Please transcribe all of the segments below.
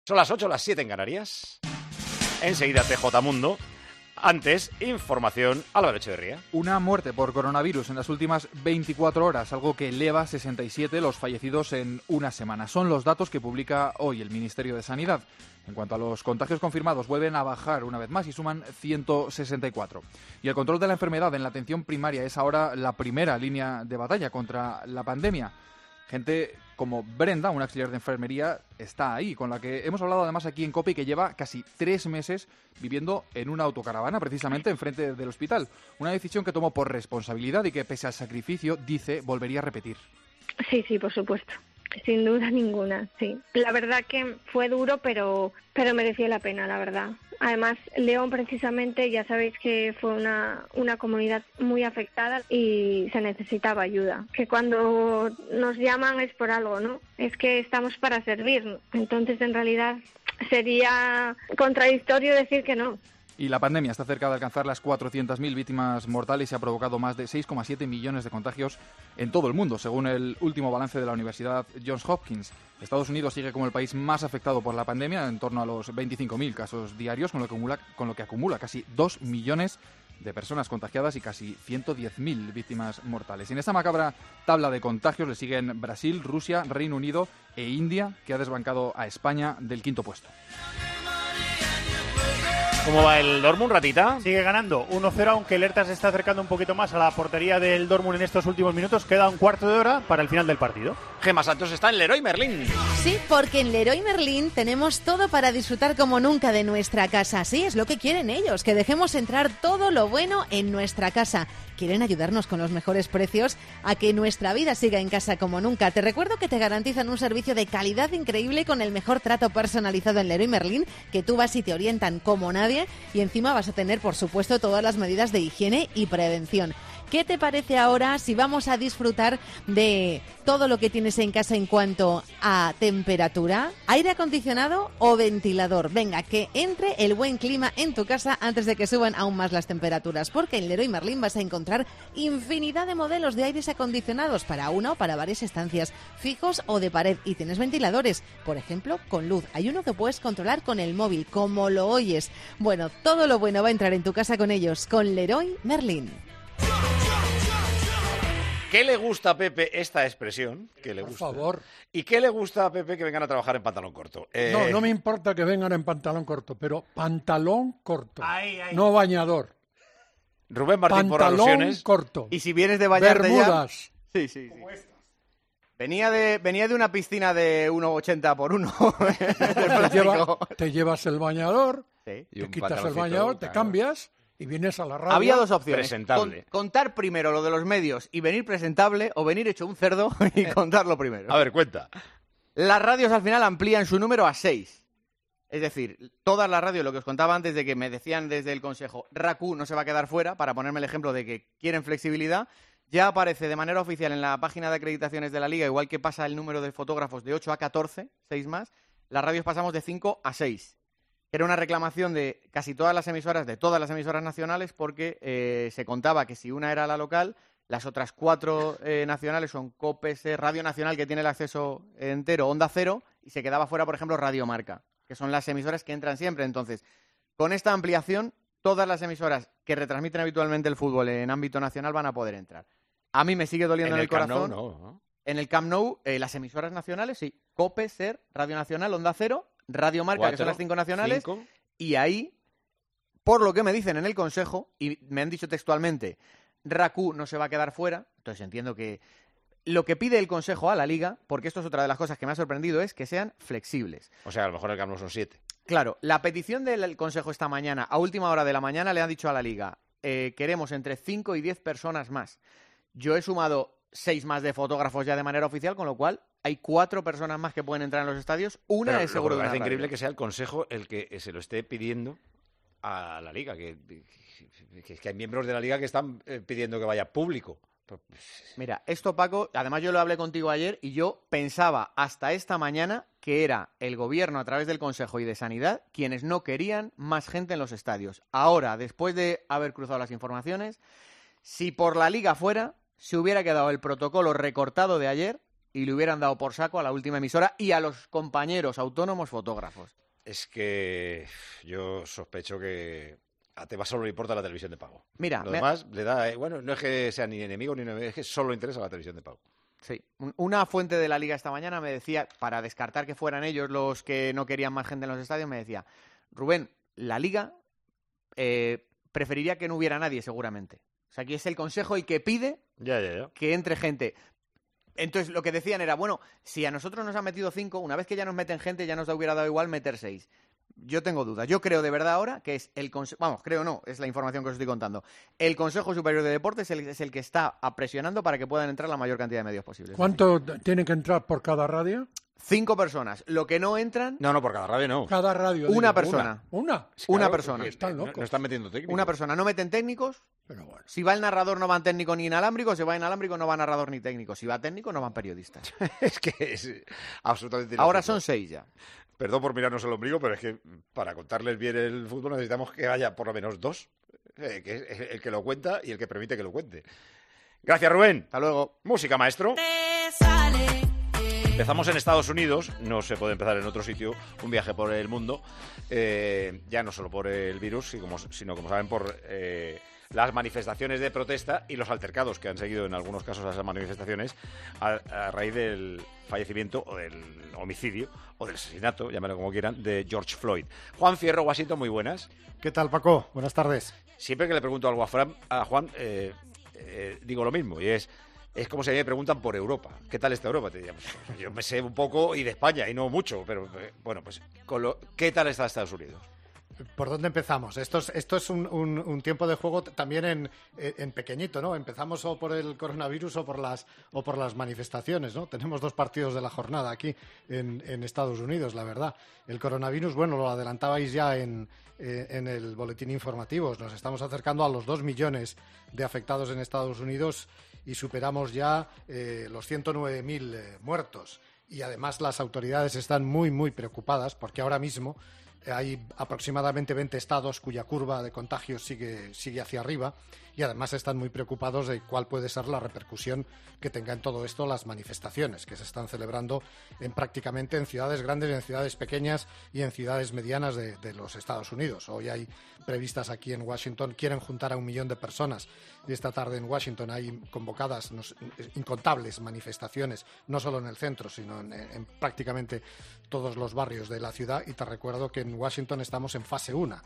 Son las 8, las 7 en Canarias. Enseguida TJ Mundo. Antes, información, Álvaro Echeverría. Una muerte por coronavirus en las últimas 24 horas, algo que eleva a 67 los fallecidos en una semana. Son los datos que publica hoy el Ministerio de Sanidad. En cuanto a los contagios confirmados, vuelven a bajar una vez más y suman 164. Y el control de la enfermedad en la atención primaria es ahora la primera línea de batalla contra la pandemia. Gente como Brenda, una auxiliar de enfermería, está ahí, con la que hemos hablado además aquí en COPE y que lleva casi 3 meses viviendo en una autocaravana, precisamente enfrente del hospital. Una decisión que tomó por responsabilidad y que, pese al sacrificio, dice, volvería a repetir. Sí, por supuesto. Sin duda ninguna, sí. La verdad que fue duro, pero mereció la pena, la verdad. Además, León precisamente, ya sabéis que fue una comunidad muy afectada y se necesitaba ayuda. Que cuando nos llaman es por algo, ¿no? Es que estamos para servir. Entonces, en realidad, sería contradictorio decir que no. Y la pandemia está cerca de alcanzar las 400.000 víctimas mortales y ha provocado más de 6,7 millones de contagios en todo el mundo, según el último balance de la Universidad Johns Hopkins. Estados Unidos sigue como el país más afectado por la pandemia, en torno a los 25.000 casos diarios, con lo que acumula casi 2 millones de personas contagiadas y casi 110.000 víctimas mortales. Y en esta macabra tabla de contagios le siguen Brasil, Rusia, Reino Unido e India, que ha desbancado a España del 5º puesto. ¿Cómo va el Dortmund, Ratita? Sigue ganando 1-0, aunque el Hertha se está acercando un poquito más a la portería del Dortmund en estos últimos minutos. Queda un cuarto de hora para el final del partido. Gemma Santos está en Leroy Merlin. Sí, porque en Leroy Merlin tenemos todo para disfrutar como nunca de nuestra casa. Sí, es lo que quieren ellos, que dejemos entrar todo lo bueno en nuestra casa. Quieren ayudarnos con los mejores precios a que nuestra vida siga en casa como nunca. Te recuerdo que te garantizan un servicio de calidad increíble con el mejor trato personalizado en Leroy Merlin, que tú vas y te orientan como nadie, y encima vas a tener, por supuesto, todas las medidas de higiene y prevención. ¿Qué te parece ahora si vamos a disfrutar de todo lo que tienes en casa en cuanto a temperatura? ¿Aire acondicionado o ventilador? Venga, que entre el buen clima en tu casa antes de que suban aún más las temperaturas, porque en Leroy Merlin vas a encontrar infinidad de modelos de aires acondicionados para una o para varias estancias, fijos o de pared, y tienes ventiladores, por ejemplo, con luz. Hay uno que puedes controlar con el móvil, como lo oyes. Bueno, todo lo bueno va a entrar en tu casa con ellos, con Leroy Merlin. ¿Qué le gusta a Pepe esta expresión? ¿Qué le gusta? Por favor. ¿Y qué le gusta a Pepe que vengan a trabajar en pantalón corto? No me importa que vengan en pantalón corto, pero pantalón corto, Ay. no bañador. Rubén Martín, por Pantalón alusiones. corto. Y si vienes de bañarte Bermudas. ya... Sí. Venía de una piscina de 1,80 por 1. Te llevas el bañador, Sí. Y te un quitas el pantaloncito, bañador, te claro. cambias y vienes a la radio. Había dos opciones. Presentable. Contar primero lo de los medios y venir presentable, o venir hecho un cerdo y contarlo primero. A ver, cuenta. Las radios al final amplían su número a 6. Es decir, todas las radios, lo que os contaba antes de que me decían desde el Consejo, RACU no se va a quedar fuera, para ponerme el ejemplo de que quieren flexibilidad, ya aparece de manera oficial en la página de acreditaciones de la Liga, igual que pasa el número de fotógrafos de 8 a 14, 6 más, las radios pasamos de 5 a 6. Era una reclamación de casi todas las emisoras, de todas las emisoras nacionales, porque se contaba que si una era la local, las otras 4 nacionales son COPE, Radio Nacional, que tiene el acceso entero, Onda Cero, y se quedaba fuera, por ejemplo, Radio Marca, que son las emisoras que entran siempre. Entonces, con esta ampliación, todas las emisoras que retransmiten habitualmente el fútbol en ámbito nacional van a poder entrar. A mí me sigue doliendo en el corazón. Camp Nou, ¿no? En el Camp Nou, las emisoras nacionales, sí. COPE, SER, Radio Nacional, Onda Cero, Radio Marca, que son las 5 nacionales. 5. Y ahí, por lo que me dicen en el Consejo, y me han dicho textualmente, RACU no se va a quedar fuera. Entonces entiendo que lo que pide el Consejo a la Liga, porque esto es otra de las cosas que me ha sorprendido, es que sean flexibles. O sea, a lo mejor el Camp Nou son 7. Claro, la petición del Consejo esta mañana, a última hora de la mañana, le han dicho a la Liga, queremos entre 5 y 10 personas más. Yo he sumado 6 más de fotógrafos ya de manera oficial, con lo cual hay 4 personas más que pueden entrar en los estadios. Una Pero es seguro lo que de me una parece increíble radio. que sea el Consejo el que se lo esté pidiendo a la Liga, que hay miembros de la Liga que están pidiendo que vaya público. Mira, esto, Paco, además yo lo hablé contigo ayer y yo pensaba hasta esta mañana que era el gobierno a través del Consejo y de Sanidad quienes no querían más gente en los estadios. Ahora, después de haber cruzado las informaciones, si por la Liga fuera, se hubiera quedado el protocolo recortado de ayer y le hubieran dado por saco a la última emisora y a los compañeros autónomos fotógrafos. Es que yo sospecho que a Tebas solo le importa la televisión de pago. Mira, lo demás le da... Bueno, no es que sea ni enemigo ni enemigo, es que solo le interesa la televisión de pago. Sí, una fuente de la Liga esta mañana me decía, para descartar que fueran ellos los que no querían más gente en los estadios, me decía, Rubén, la Liga preferiría que no hubiera nadie seguramente. O sea, aquí es el consejo y que pide que entre gente. Entonces, lo que decían era, bueno, si a nosotros nos han metido 5, una vez que ya nos meten gente, ya nos hubiera dado igual meter 6. Yo tengo dudas. Yo creo de verdad ahora que es el Consejo... Vamos, creo no, es la información que os estoy contando. El Consejo Superior de Deportes es el que está presionando para que puedan entrar la mayor cantidad de medios posibles. ¿Cuánto tienen que entrar por cada radio? 5 personas. Lo que no entran... No, por cada radio no. Cada radio. Una persona. ¿Una? Una persona. Están locos. No están metiendo técnicos. Una persona. No meten técnicos. Pero bueno. Si va el narrador no van técnico ni inalámbrico. Si va inalámbrico no va narrador ni técnico. Si va técnico no van periodistas. Es que es absolutamente... Ahora ilógico. son 6 ya. Perdón por mirarnos el ombligo, pero es que para contarles bien el fútbol necesitamos que haya por lo menos 2. Que es el que lo cuenta y el que permite que lo cuente. Gracias, Rubén. Hasta luego. Música, maestro. Empezamos en Estados Unidos, no se puede empezar en otro sitio, un viaje por el mundo, ya no solo por el virus, sino como saben, por las manifestaciones de protesta y los altercados que han seguido en algunos casos a esas manifestaciones a raíz del fallecimiento o del homicidio o del asesinato, llámalo como quieran, de George Floyd. Juan Fierro, Washington, muy buenas. ¿Qué tal, Paco? Buenas tardes. Siempre que le pregunto algo a Juan, digo lo mismo, y es como si a mí me preguntan por Europa. ¿Qué tal está Europa? Te diría, pues, yo me sé un poco y de España, y no mucho, pero bueno, pues ¿qué tal está Estados Unidos? ¿Por dónde empezamos? Esto es un tiempo de juego también en pequeñito, ¿no? Empezamos o por el coronavirus o por las manifestaciones, ¿no? Tenemos 2 partidos de la jornada aquí en Estados Unidos, la verdad. El coronavirus, bueno, lo adelantabais ya en el boletín informativo. Nos estamos acercando a los 2 millones de afectados en Estados Unidos y superamos ya los 109.000 muertos. Y además las autoridades están muy, muy preocupadas porque ahora mismo hay aproximadamente 20 estados cuya curva de contagios sigue hacia arriba y además están muy preocupados de cuál puede ser la repercusión que tenga en todo esto las manifestaciones que se están celebrando prácticamente en ciudades grandes, en ciudades pequeñas y en ciudades medianas de los Estados Unidos. Hoy hay previstas aquí en Washington, quieren juntar a 1 millón de personas y esta tarde en Washington hay convocadas incontables manifestaciones, no solo en el centro, sino en prácticamente todos los barrios de la ciudad. Y te recuerdo que en Washington estamos en fase 1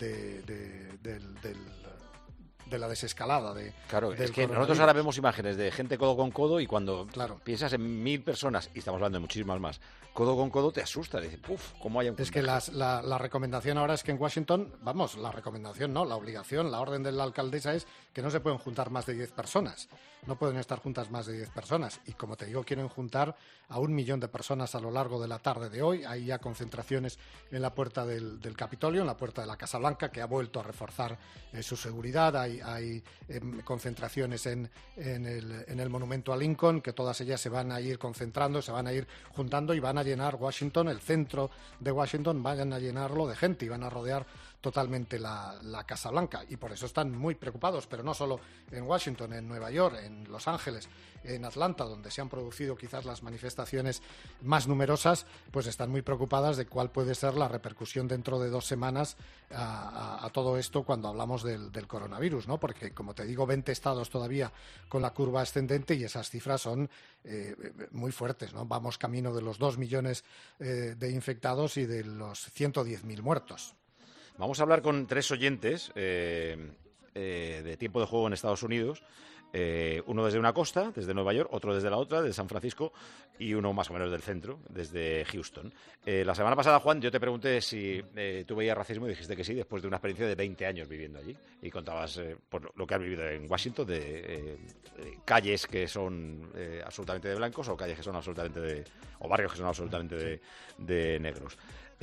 de la desescalada. Claro, es que nosotros ahora vemos imágenes de gente codo con codo y cuando piensas en 1.000 personas, y estamos hablando de muchísimas más, codo con codo te asusta. Dices, ¿cómo hay un contagio? Es que la recomendación ahora es que en Washington, la recomendación no, la obligación, la orden de la alcaldesa es que no se pueden juntar más de 10 personas. No pueden estar juntas más de 10 personas. Y como te digo, quieren juntar a 1 millón de personas a lo largo de la tarde de hoy. Hay ya concentraciones en la puerta del Capitolio, en la puerta de la Casa Blanca, que ha vuelto a reforzar su seguridad. Hay concentraciones en el monumento a Lincoln, que todas ellas se van a ir concentrando, se van a ir juntando y van a llenar Washington, el centro de Washington, van a llenarlo de gente y van a rodear totalmente la Casa Blanca. Y por eso están muy preocupados, pero no solo en Washington, en Nueva York, en Los Ángeles, en Atlanta, donde se han producido quizás las manifestaciones más numerosas, pues están muy preocupadas de cuál puede ser la repercusión dentro de 2 semanas a todo esto cuando hablamos del coronavirus, ¿no? Porque, como te digo, 20 estados todavía con la curva ascendente y esas cifras son muy fuertes, ¿no? Vamos camino de los 2 millones de infectados y de los 110.000 muertos. Vamos a hablar con 3 oyentes de tiempo de juego en Estados Unidos. Uno desde una costa, desde Nueva York, otro desde la otra, desde San Francisco, y uno más o menos del centro, desde Houston. La semana pasada, Juan, yo te pregunté si tú veías racismo y dijiste que sí, después de una experiencia de 20 años viviendo allí. Y contabas por lo que has vivido en Washington, de calles que son absolutamente de blancos o calles que son absolutamente o barrios que son absolutamente de negros.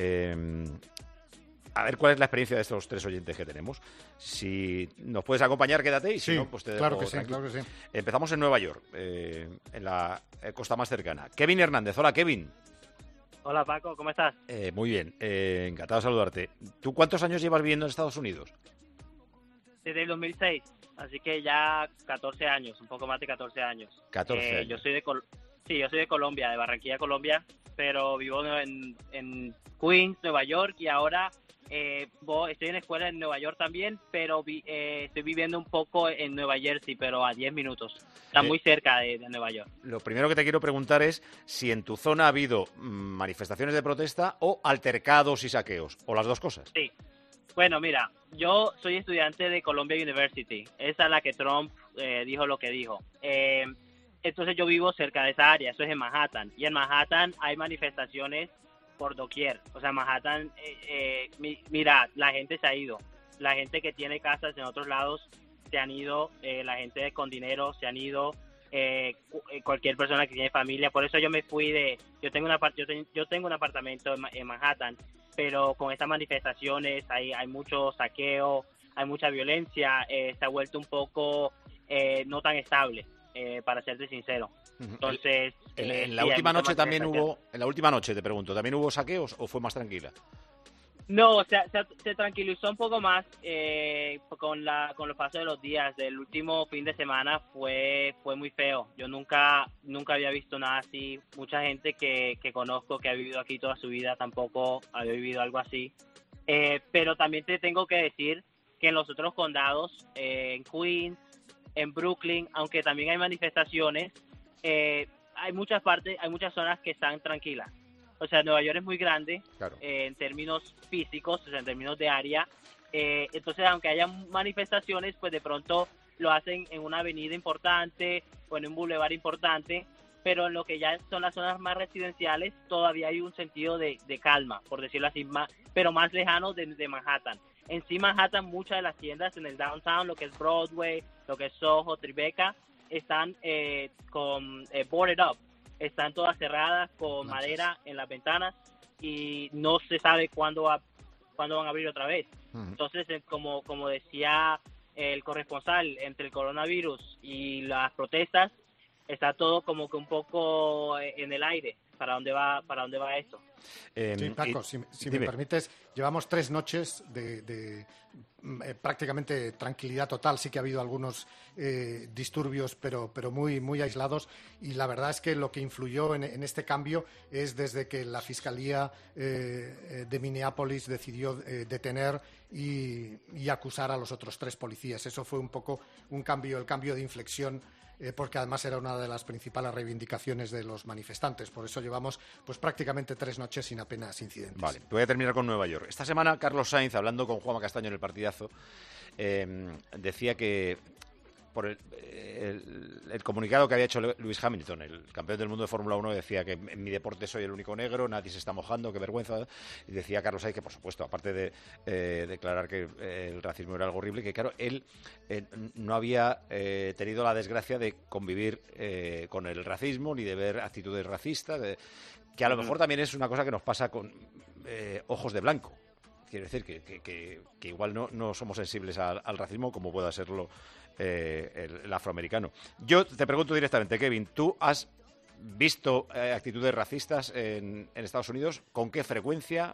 A ver cuál es la experiencia de estos 3 oyentes que tenemos. Si nos puedes acompañar, quédate, y si no, pues te dejo claro que sí. Empezamos en Nueva York, en la costa más cercana. Kevin Hernández. Hola, Kevin. Hola, Paco, ¿cómo estás? Muy bien, encantado de saludarte. ¿Tú cuántos años llevas viviendo en Estados Unidos? Desde el 2006, así que ya 14 años, un poco más de 14 años. 14 años. Yo soy Sí, yo soy de Colombia, de Barranquilla, Colombia, pero vivo en Queens, Nueva York, y ahora estoy en escuela en Nueva York también, pero estoy viviendo un poco en Nueva Jersey, pero a 10 minutos. Está muy cerca de Nueva York. Lo primero que te quiero preguntar es si en tu zona ha habido manifestaciones de protesta o altercados y saqueos, o las dos cosas. Sí. Bueno, mira, yo soy estudiante de Columbia University. Esa es la que Trump dijo lo que dijo. Entonces yo vivo cerca de esa área, eso es en Manhattan. Y en Manhattan hay manifestaciones por doquier. O sea, Manhattan, mira, la gente se ha ido. La gente que tiene casas en otros lados se han ido. La gente con dinero se han ido. Cualquier persona que tiene familia. Por eso yo me fui yo tengo un apartamento en Manhattan, pero con estas manifestaciones hay mucho saqueo, hay mucha violencia. Se ha vuelto un poco no tan estable. Para serte sincero. Entonces, en la última noche también hubo, en la última noche te pregunto, ¿también hubo saqueos o fue más tranquila? No, se tranquilizó un poco más con los pasos de los días. Del último fin de semana fue muy feo. Yo nunca había visto nada así. Mucha gente que conozco que ha vivido aquí toda su vida tampoco había vivido algo así. Pero también te tengo que decir que en los otros condados, en Queens, en Brooklyn, aunque también hay manifestaciones, hay muchas zonas que están tranquilas. O sea, Nueva York es muy grande, claro, en términos físicos, o sea, en términos de área. Entonces, aunque haya manifestaciones, pues de pronto lo hacen en una avenida importante o en un bulevar importante, pero en lo que ya son las zonas más residenciales, todavía hay un sentido de calma, por decirlo así, pero más lejano de Manhattan. En sí, Manhattan, muchas de las tiendas en el downtown, lo que es Broadway, lo que es Soho, Tribeca, están con boarded up. Están todas cerradas con madera en las ventanas y no se sabe cuándo van a abrir otra vez. Entonces, como decía el corresponsal, entre el coronavirus y las protestas, está todo como que un poco en el aire. ¿Para dónde va esto? Sí, Paco, si me permites, llevamos 3 noches de prácticamente tranquilidad total. Sí que ha habido algunos disturbios, pero muy, muy aislados. Y la verdad es que lo que influyó en este cambio es desde que la Fiscalía de Minneapolis decidió detener y acusar a los otros 3 policías. Eso fue un poco el cambio de inflexión, porque además era una de las principales reivindicaciones de los manifestantes. Por eso llevamos pues prácticamente 3 noches sin apenas incidentes. Vale, voy a terminar con Nueva York. Esta semana Carlos Sainz, hablando con Juanma Castaño en el partidazo, decía que por el comunicado que había hecho Lewis Hamilton, el campeón del mundo de Fórmula 1, decía que en mi deporte soy el único negro, nadie se está mojando, qué vergüenza. Y decía Carlos Sainz que, por supuesto, aparte de declarar que el racismo era algo horrible, que claro, él no había tenido la desgracia de convivir con el racismo ni de ver actitudes racistas, que a lo mejor también es una cosa que nos pasa con ojos de blanco. Quiero decir que igual no somos sensibles al racismo como pueda serlo el afroamericano. Yo te pregunto directamente, Kevin, ¿tú has visto actitudes racistas en Estados Unidos? ¿Con qué frecuencia?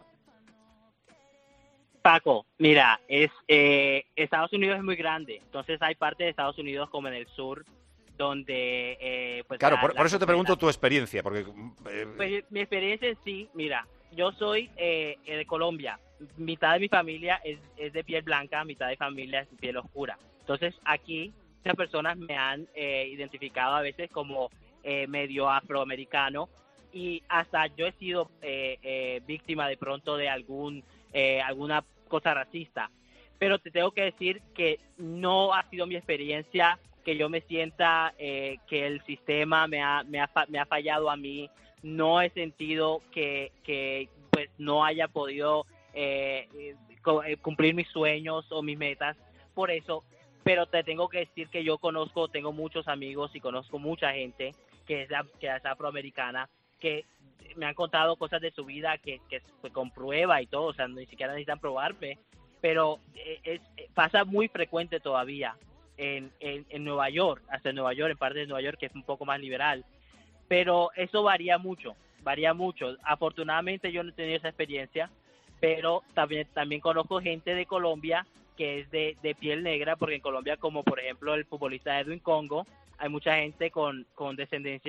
Paco, mira, Estados Unidos es muy grande, entonces hay parte de Estados Unidos como en el sur donde... pues claro, por eso te pregunto tu experiencia, porque... Pues, mi experiencia en sí, mira, yo soy de Colombia, mitad de mi familia es de piel blanca, mitad de familia es de piel oscura. Entonces aquí muchas personas me han identificado a veces como medio afroamericano y hasta yo he sido víctima de pronto de alguna cosa racista. Pero te tengo que decir que no ha sido mi experiencia que yo me sienta que el sistema me ha fallado a mí. No he sentido que pues no haya podido cumplir mis sueños o mis metas por eso. Pero te tengo que decir que tengo muchos amigos y conozco mucha gente que es afroamericana, que me han contado cosas de su vida que se comprueba y todo, o sea, ni siquiera necesitan probarme, pero pasa muy frecuente todavía en Nueva York, hasta en Nueva York, en parte de Nueva York, que es un poco más liberal, pero eso varía mucho. Afortunadamente yo no he tenido esa experiencia, pero también conozco gente de Colombia que es de piel negra, porque en Colombia, como por ejemplo el futbolista Edwin Congo, hay mucha gente con descendencia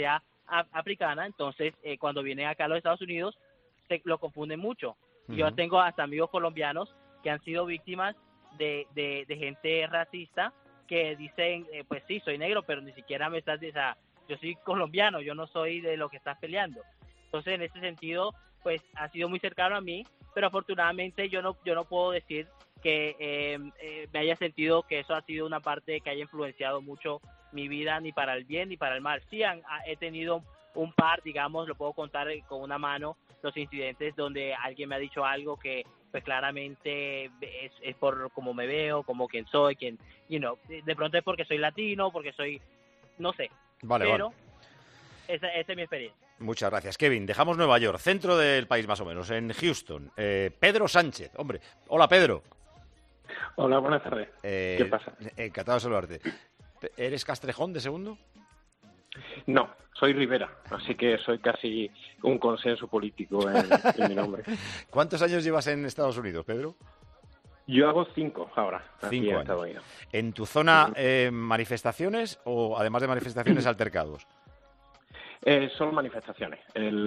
africana, entonces cuando vienen acá a los Estados Unidos lo confunden mucho. Uh-huh. Yo tengo hasta amigos colombianos que han sido víctimas de gente racista que dicen, pues sí, soy negro, pero ni siquiera me estás, o sea, yo soy colombiano, yo no soy de lo que estás peleando. Entonces, en ese sentido, pues ha sido muy cercano a mí, pero afortunadamente yo no puedo decir que me haya sentido que eso ha sido una parte que haya influenciado mucho mi vida, ni para el bien ni para el mal. Sí, he tenido un par, digamos, lo puedo contar con una mano, los incidentes donde alguien me ha dicho algo que pues claramente es por cómo me veo, como quién soy, de pronto es porque soy latino, porque soy, no sé, pero esa es mi experiencia. Muchas gracias, Kevin. Dejamos Nueva York, centro del país más o menos, en Houston. Pedro Sánchez, hombre. Hola, Pedro. Hola, buenas tardes. ¿Qué pasa? Encantado de saludarte. ¿Eres Castrejón de segundo? No, soy Rivera, así que soy casi un consenso político en mi nombre. ¿Cuántos años llevas en Estados Unidos, Pedro? Yo hago 5 ahora. 5 años. Estados Unidos. ¿En tu zona manifestaciones o además de manifestaciones altercados? Son manifestaciones.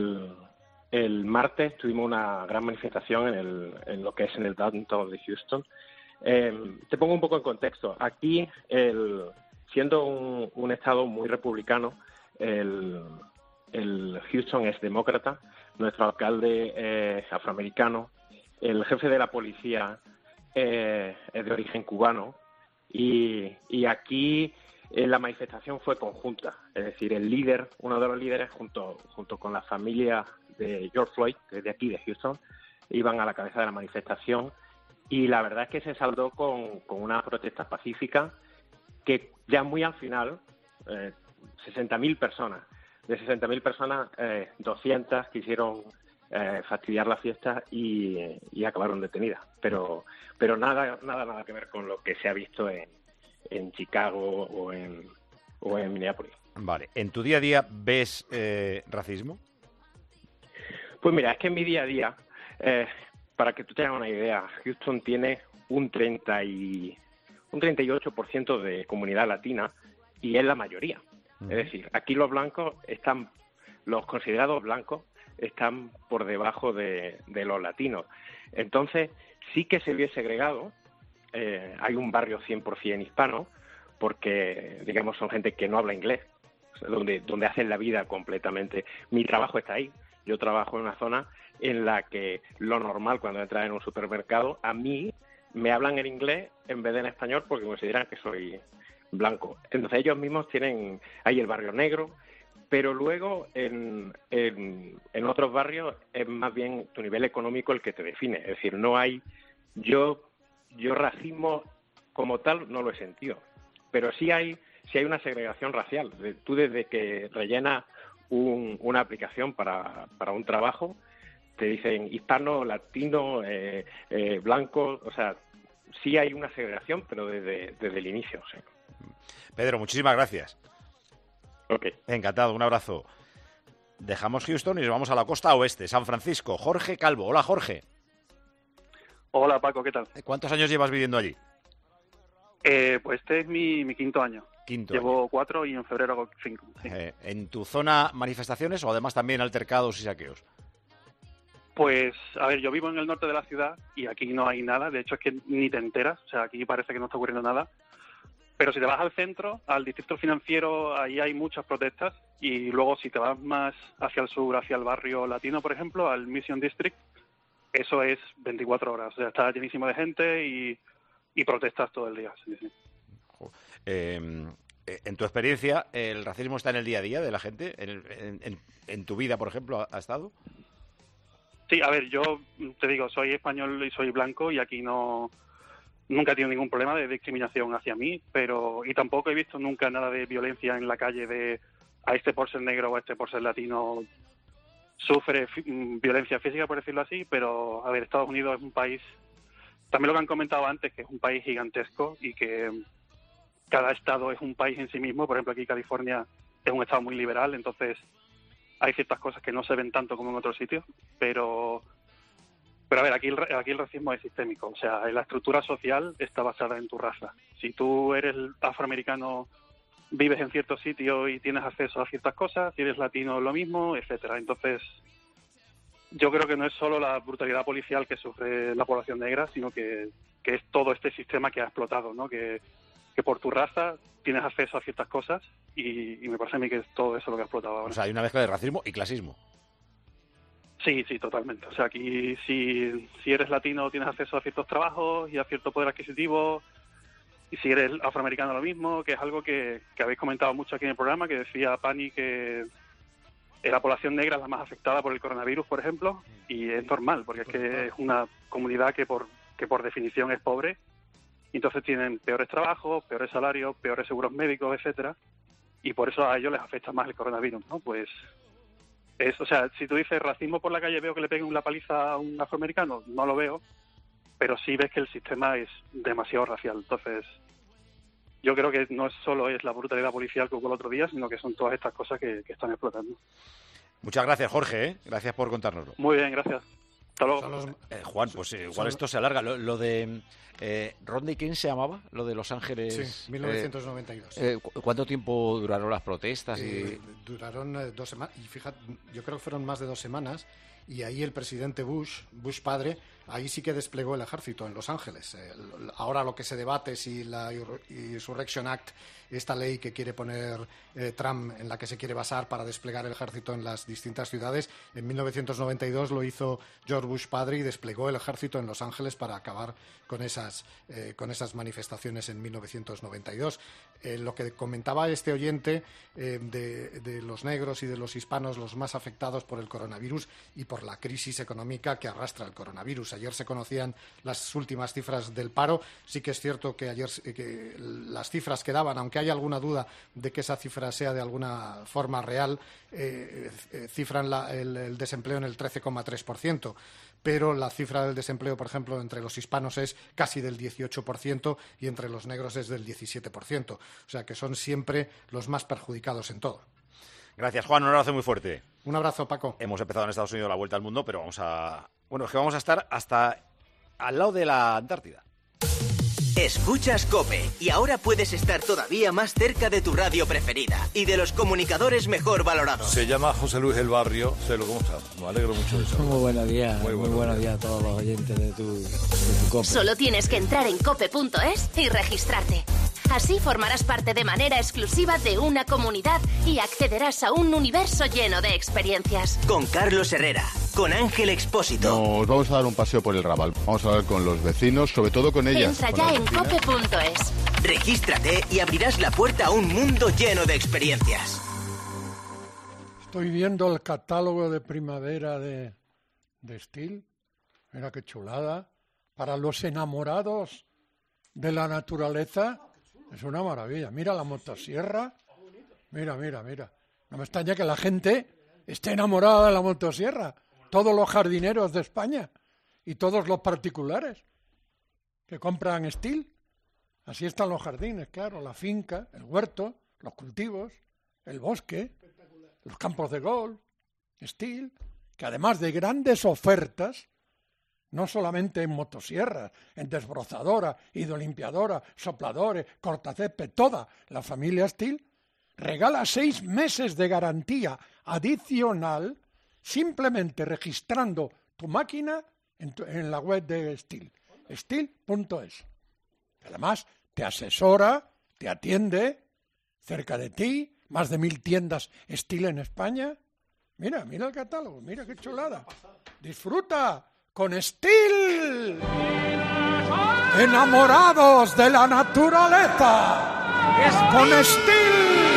El martes tuvimos una gran manifestación en lo que es en el downtown de Houston. Te pongo un poco en contexto. Aquí, siendo un estado muy republicano, el Houston es demócrata, nuestro alcalde es afroamericano, el jefe de la policía es de origen cubano y aquí la manifestación fue conjunta, es decir, uno de los líderes junto con la familia de George Floyd, que es de aquí, de Houston, iban a la cabeza de la manifestación y la verdad es que se saldó con una protesta pacífica que ya muy al final, 60.000 personas, de 60.000 personas, 200 quisieron fastidiar la fiesta y acabaron detenidas, pero nada que ver con lo que se ha visto en Chicago o en Minneapolis. Vale. ¿En tu día a día ves racismo? Pues mira, es que en mi día a día, para que tú te hagas una idea, Houston tiene un 38% de comunidad latina y es la mayoría. Es decir, aquí los considerados blancos están por debajo de los latinos. Entonces, sí que se ve segregado. Hay un barrio 100% hispano, porque, digamos, son gente que no habla inglés, donde hacen la vida completamente. Mi trabajo está ahí. Yo trabajo en una zona en la que lo normal cuando entras en un supermercado, a mí me hablan en inglés en vez de en español porque consideran que soy blanco. Entonces ellos mismos tienen ahí el barrio negro, pero luego en otros barrios es más bien tu nivel económico el que te define. Es decir, no hay... Yo racismo como tal no lo he sentido, pero sí hay una segregación racial. Tú desde que rellenas una aplicación para un trabajo, te dicen hispano, latino, blanco, o sea, sí hay una segregación, pero desde el inicio. Sí. Pedro, muchísimas gracias. Okay. Encantado, un abrazo. Dejamos Houston y nos vamos a la costa oeste, San Francisco. Jorge Calvo. Hola, Jorge. Hola, Paco, ¿qué tal? ¿Cuántos años llevas viviendo allí? Pues este es mi quinto año. Llevo 4 y en febrero hago 5. Sí. ¿En tu zona manifestaciones o además también altercados y saqueos? Pues, a ver, yo vivo en el norte de la ciudad y aquí no hay nada. De hecho, es que ni te enteras. O sea, aquí parece que no está ocurriendo nada. Pero si te vas al centro, al distrito financiero, ahí hay muchas protestas. Y luego si te vas más hacia el sur, hacia el barrio latino, por ejemplo, al Mission District, eso es 24 horas. O sea, está llenísimo de gente y protestas todo el día. Sí, sí. En tu experiencia, ¿el racismo está en el día a día de la gente? ¿En tu vida, por ejemplo, ha estado? Sí, a ver, yo te digo, soy español y soy blanco y aquí nunca he tenido ningún problema de discriminación hacia mí, y tampoco he visto nunca nada de violencia en la calle de a este por ser negro o a este por ser latino sufre violencia física, por decirlo así, pero a ver, Estados Unidos es un país, también lo que han comentado antes, que es un país gigantesco y que cada estado es un país en sí mismo. Por ejemplo, aquí California es un estado muy liberal, entonces hay ciertas cosas que no se ven tanto como en otros sitios, pero a ver, aquí el racismo es sistémico. O sea, la estructura social está basada en tu raza. Si tú eres afroamericano vives en cierto sitio y tienes acceso a ciertas cosas, si eres latino lo mismo, etcétera. Entonces, yo creo que no es solo la brutalidad policial que sufre la población negra, sino que es todo este sistema que ha explotado, ¿no? Que por tu raza tienes acceso a ciertas cosas y me parece a mí que es todo eso lo que ha explotado ahora. O sea, hay una mezcla de racismo y clasismo. Sí, totalmente. O sea, aquí si eres latino tienes acceso a ciertos trabajos y a cierto poder adquisitivo, y si eres afroamericano lo mismo, que es algo que habéis comentado mucho aquí en el programa, que decía Pani que la población negra es la más afectada por el coronavirus, por ejemplo, y es normal, porque es que es una comunidad que por definición es pobre, y entonces tienen peores trabajos, peores salarios, peores seguros médicos, etcétera, y por eso a ellos les afecta más el coronavirus, ¿no? Pues o sea, si tú dices racismo por la calle, veo que le peguen una paliza a un afroamericano, no lo veo, pero sí ves que el sistema es demasiado racial. Entonces, yo creo que no solo es la brutalidad policial que hubo el otro día, sino que son todas estas cosas que están explotando. Muchas gracias, Jorge. Gracias por contárnoslo. Muy bien, gracias. Hasta luego. Juan, pues igual esto se alarga. Lo de Rodney King se llamaba, lo de Los Ángeles. Sí, 1992. ¿Cuánto tiempo duraron las protestas? Duraron 2 semanas. Y fíjate, yo creo que fueron más de 2 semanas. Y ahí el presidente Bush padre, ahí sí que desplegó el ejército en Los Ángeles. Ahora lo que se debate es si la Insurrection Act, esta ley que quiere poner Trump, en la que se quiere basar para desplegar el ejército en las distintas ciudades, en 1992 lo hizo George Bush padre y desplegó el ejército en Los Ángeles para acabar con esas manifestaciones en 1992. Lo que comentaba este oyente de los negros y de los hispanos, los más afectados por el coronavirus y por la crisis económica que arrastra el coronavirus. Ayer se conocían las últimas cifras del paro. Sí que es cierto que ayer que las cifras que daban, aunque hay alguna duda de que esa cifra sea de alguna forma real, cifran el desempleo en el 13,3%. Pero la cifra del desempleo, por ejemplo, entre los hispanos es casi del 18% y entre los negros es del 17%. O sea que son siempre los más perjudicados en todo. Gracias, Juan. Un abrazo muy fuerte. Un abrazo, Paco. Hemos empezado en Estados Unidos la vuelta al mundo, pero es que vamos a estar hasta al lado de la Antártida. Escuchas COPE y ahora puedes estar todavía más cerca de tu radio preferida y de los comunicadores mejor valorados. Se llama José Luis El Barrio. ¿Cómo estás? Me alegro mucho de eso. Muy buenos días. Muy buenos días a todos los oyentes de tu COPE. Solo tienes que entrar en cope.es y registrarte. Así formarás parte de manera exclusiva de una comunidad y accederás a un universo lleno de experiencias. Con Carlos Herrera, con Ángel Expósito. Nos vamos a dar un paseo por el Raval. Vamos a hablar con los vecinos, sobre todo con ellas. Entra ya en cope.es. Regístrate y abrirás la puerta a un mundo lleno de experiencias. Estoy viendo el catálogo de primavera de Steel. Mira qué chulada. Para los enamorados de la naturaleza. Es una maravilla. Mira la motosierra. Mira. No me extraña que la gente esté enamorada de la motosierra. Todos los jardineros de España y todos los particulares que compran Steel. Así están los jardines, claro, la finca, el huerto, los cultivos, el bosque, los campos de golf, Steel, que además de grandes ofertas, no solamente en motosierras, en desbrozadora, hidrolimpiadora, sopladores, cortacésped, toda la familia Steel regala 6 meses de garantía adicional simplemente registrando tu máquina en la web de Steel, steel.es. Además, te asesora, te atiende cerca de ti, más de 1000 tiendas Steel en España. Mira el catálogo, mira qué chulada. Disfruta con Steel. Enamorados de la naturaleza. Es con Steel.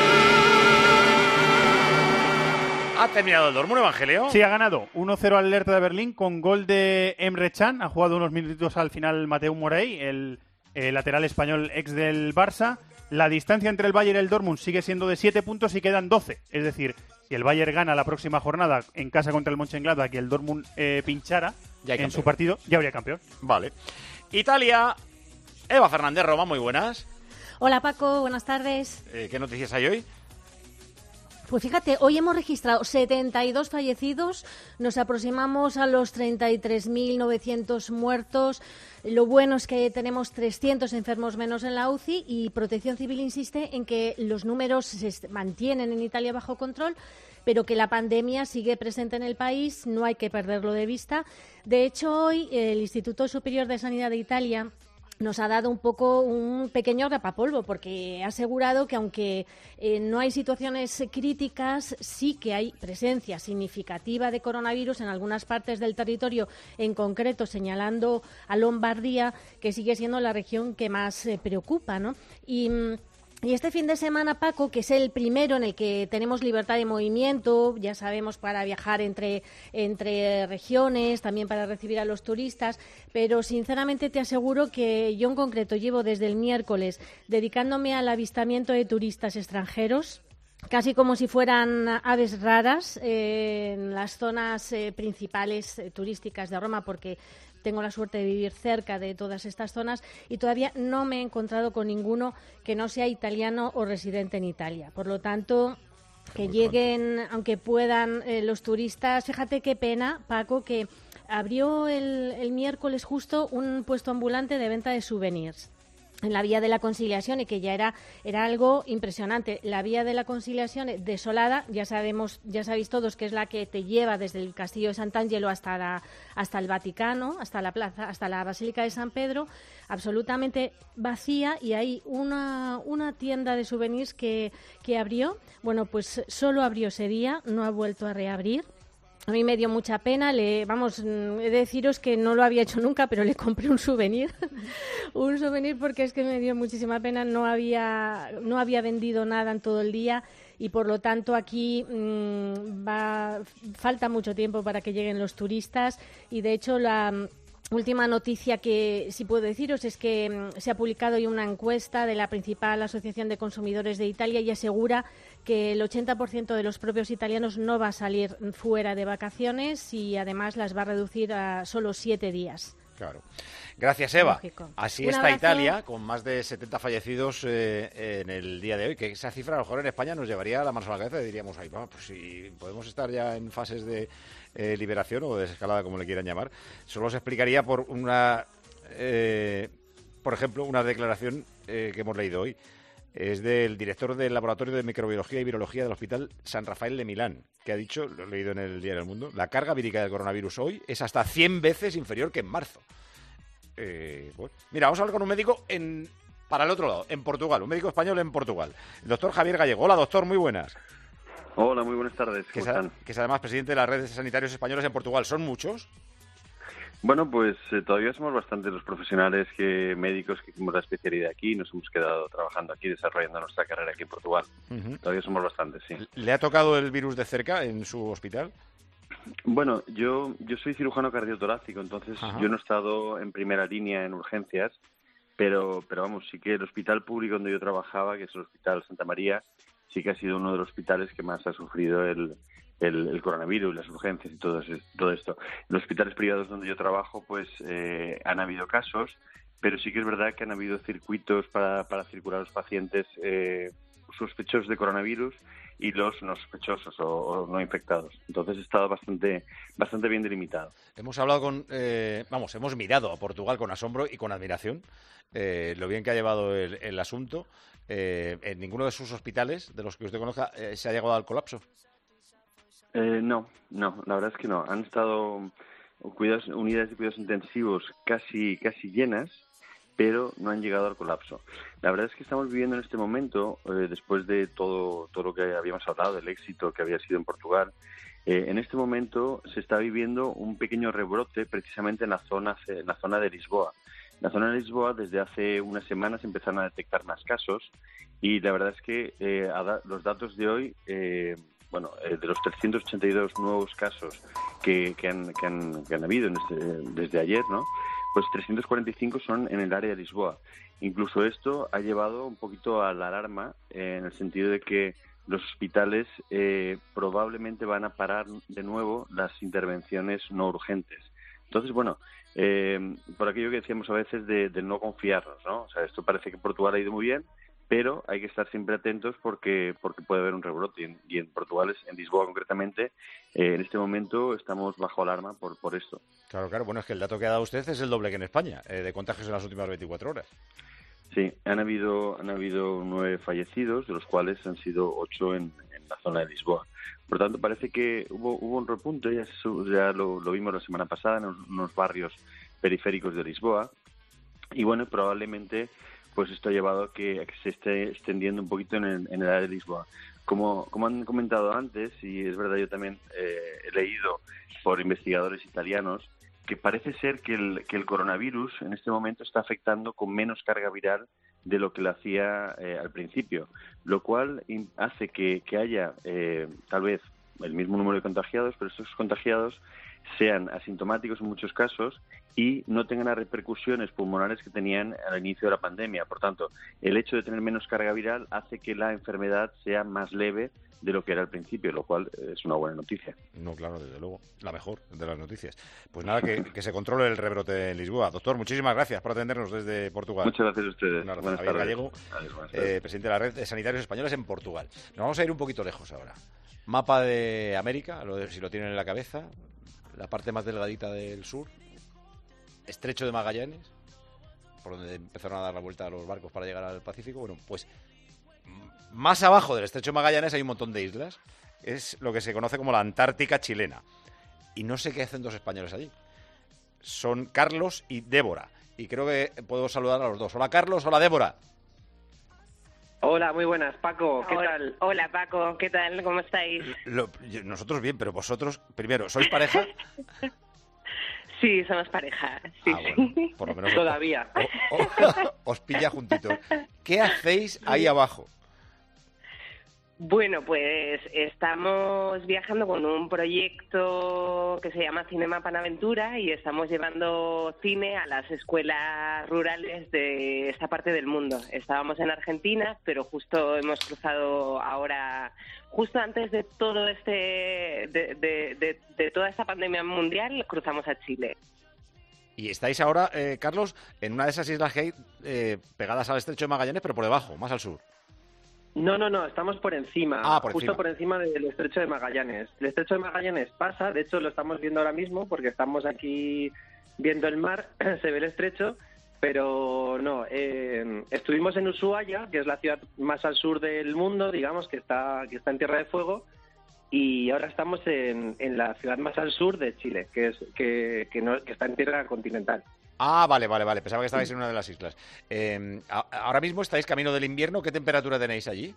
¿Ha terminado el Dortmund, Evangelio? Sí, ha ganado 1-0 al Hertha de Berlín con gol de Emre Can. Ha jugado unos minutitos al final Mateu Morey, el lateral español ex del Barça. La distancia entre el Bayern y el Dortmund sigue siendo de 7 puntos y quedan 12. Es decir, si el Bayern gana la próxima jornada en casa contra el Mönchengladbach y el Dortmund pinchara en su partido, ya habría campeón. Vale. Italia, Eva Fernández, Roma, muy buenas. Hola Paco, buenas tardes. ¿Qué noticias hay hoy? Pues fíjate, hoy hemos registrado 72 fallecidos, nos aproximamos a los 33.900 muertos. Lo bueno es que tenemos 300 enfermos menos en la UCI y Protección Civil insiste en que los números se mantienen en Italia bajo control, pero que la pandemia sigue presente en el país, no hay que perderlo de vista. De hecho, hoy el Instituto Superior de Sanidad de Italia nos ha dado un pequeño rapapolvo, porque ha asegurado que aunque no hay situaciones críticas, sí que hay presencia significativa de coronavirus en algunas partes del territorio, en concreto señalando a Lombardía, que sigue siendo la región que más preocupa, ¿no? Y este fin de semana, Paco, que es el primero en el que tenemos libertad de movimiento, ya sabemos, para viajar entre regiones, también para recibir a los turistas, pero sinceramente te aseguro que yo en concreto llevo desde el miércoles dedicándome al avistamiento de turistas extranjeros, casi como si fueran aves raras en las zonas principales turísticas de Roma, porque tengo la suerte de vivir cerca de todas estas zonas y todavía no me he encontrado con ninguno que no sea italiano o residente en Italia. Por lo tanto, que lleguen, aunque puedan, los turistas. Fíjate qué pena, Paco, que abrió el miércoles justo un puesto ambulante de venta de souvenirs en la Vía de la Conciliación, y que ya era algo impresionante. La Vía de la Conciliación desolada, ya sabéis todos que es la que te lleva desde el Castillo de Sant'Angelo hasta el Vaticano, hasta la plaza, hasta la Basílica de San Pedro, absolutamente vacía, y hay una tienda de souvenirs que abrió. Bueno, pues solo abrió ese día, no ha vuelto a reabrir. A mí me dio mucha pena, he de deciros que no lo había hecho nunca, pero le compré un souvenir, porque es que me dio muchísima pena, no había vendido nada en todo el día y por lo tanto aquí falta mucho tiempo para que lleguen los turistas, y de hecho la última noticia que sí puedo deciros es que se ha publicado hoy una encuesta de la principal asociación de consumidores de Italia y asegura que el 80% de los propios italianos no va a salir fuera de vacaciones y además las va a reducir a solo 7 días. Claro. Gracias, Eva. Lógico. Así Un está abrazo. Italia, con más de 70 fallecidos en el día de hoy, que esa cifra a lo mejor en España nos llevaría la mano a la cabeza y diríamos, ahí va, pues si podemos estar ya en fases de liberación o de desescalada, como le quieran llamar. Solo se explicaría por por ejemplo, una declaración que hemos leído hoy. Es del director del Laboratorio de Microbiología y Virología del Hospital San Rafael de Milán, que ha dicho, lo he leído en el Diario del Mundo, la carga vírica del coronavirus hoy es hasta 100 veces inferior que en marzo. Bueno. Mira, vamos a hablar con un médico para el otro lado, en Portugal, un médico español en Portugal, el doctor Javier Gallego. Hola, doctor, muy buenas. Hola, muy buenas tardes. Que es además presidente de la Red de Sanitarios Españoles en Portugal. ¿Son muchos? Bueno, pues todavía somos bastantes los profesionales médicos que hicimos la especialidad aquí, nos hemos quedado trabajando aquí, desarrollando nuestra carrera aquí en Portugal. Todavía somos bastantes, sí. ¿Le ha tocado el virus de cerca en su hospital? Bueno, yo soy cirujano cardiotorácico, entonces yo no he estado en primera línea en urgencias, pero vamos, sí que el hospital público donde yo trabajaba, que es el Hospital Santa María, sí que ha sido uno de los hospitales que más ha sufrido el coronavirus, las urgencias y todo esto. En los hospitales privados donde yo trabajo, pues han habido casos, pero sí que es verdad que han habido circuitos para circular los pacientes sospechosos de coronavirus y los no sospechosos o no infectados. Entonces ha estado bastante bien delimitado. Hemos hablado hemos mirado a Portugal con asombro y con admiración lo bien que ha llevado el asunto. En ninguno de sus hospitales, de los que usted conozca, se ha llegado al colapso. No, la verdad es que no. Han estado unidades de cuidados intensivos casi llenas, pero no han llegado al colapso. La verdad es que estamos viviendo en este momento, después de todo lo que habíamos hablado, del éxito que había sido en Portugal, en este momento se está viviendo un pequeño rebrote precisamente en la zona de Lisboa. En la zona de Lisboa, desde hace unas semanas empezaron a detectar más casos y la verdad es que los datos de hoy, de los 382 nuevos casos que han habido desde ayer, ¿no? Pues 345 son en el área de Lisboa. Incluso esto ha llevado un poquito a la alarma en el sentido de que los hospitales probablemente van a parar de nuevo las intervenciones no urgentes. Entonces, por aquello que decíamos a veces de no confiarnos, ¿no? O sea, esto parece que Portugal ha ido muy bien, pero hay que estar siempre atentos porque puede haber un rebrote. Y en Portugal, en Lisboa concretamente, en este momento estamos bajo alarma por esto. Claro, bueno, es que el dato que ha dado usted es el doble que en España, de contagios en las últimas 24 horas. Sí, han habido 9 fallecidos, de los cuales han sido 8 en la zona de Lisboa. Por lo tanto, parece que hubo un repunte, ya lo vimos la semana pasada en unos barrios periféricos de Lisboa, y bueno, probablemente pues esto ha llevado a que se esté extendiendo un poquito en el área de Lisboa. Como han comentado antes, y es verdad, yo también he leído por investigadores italianos, que parece ser que el coronavirus en este momento está afectando con menos carga viral de lo que lo hacía al principio, lo cual hace que haya tal vez el mismo número de contagiados, pero estos contagiados sean asintomáticos en muchos casos y no tengan las repercusiones pulmonares que tenían al inicio de la pandemia. Por tanto, el hecho de tener menos carga viral hace que la enfermedad sea más leve de lo que era al principio, lo cual es una buena noticia. No, claro, desde luego, la mejor de las noticias. Pues nada, que se controle el rebrote en Lisboa. Doctor, muchísimas gracias por atendernos desde Portugal. Muchas gracias a ustedes. Buenas tardes. Javier Gallego, presidente de la Red de Sanitarios Españoles en Portugal. Nos vamos a ir un poquito lejos ahora. Mapa de América, si lo tienen en la cabeza, la parte más delgadita del sur, Estrecho de Magallanes, por donde empezaron a dar la vuelta a los barcos para llegar al Pacífico. Bueno, pues más abajo del Estrecho de Magallanes hay un montón de islas. Es lo que se conoce como la Antártica chilena. Y no sé qué hacen dos españoles allí. Son Carlos y Débora. Y creo que puedo saludar a los dos. Hola, Carlos. Hola, Débora. Hola, muy buenas. Paco, ¿qué Hola, tal? Hola, Paco, ¿qué tal? ¿Cómo estáis? Nosotros bien, pero vosotros, primero, ¿sois pareja? Sí, somos pareja. Sí, bueno, sí. Por lo menos todavía. Os pilla juntitos. ¿Qué hacéis ahí abajo? Bueno, pues estamos viajando con un proyecto que se llama Cinema Panaventura y estamos llevando cine a las escuelas rurales de esta parte del mundo. Estábamos en Argentina, pero justo hemos cruzado ahora, justo antes de todo de toda esta pandemia mundial, cruzamos a Chile. Y estáis ahora, Carlos, en una de esas islas que hay pegadas al Estrecho de Magallanes, pero por debajo, más al sur. No, estamos por encima, justo por encima del Estrecho de Magallanes. El Estrecho de Magallanes pasa, de hecho lo estamos viendo ahora mismo porque estamos aquí viendo el mar, se ve el estrecho, pero no, estuvimos en Ushuaia, que es la ciudad más al sur del mundo, digamos, que está en Tierra de Fuego, y ahora estamos en la ciudad más al sur de Chile, que está en tierra continental. Ah, vale. Pensaba que estabais en una de las islas. Ahora mismo estáis camino del invierno. ¿Qué temperatura tenéis allí?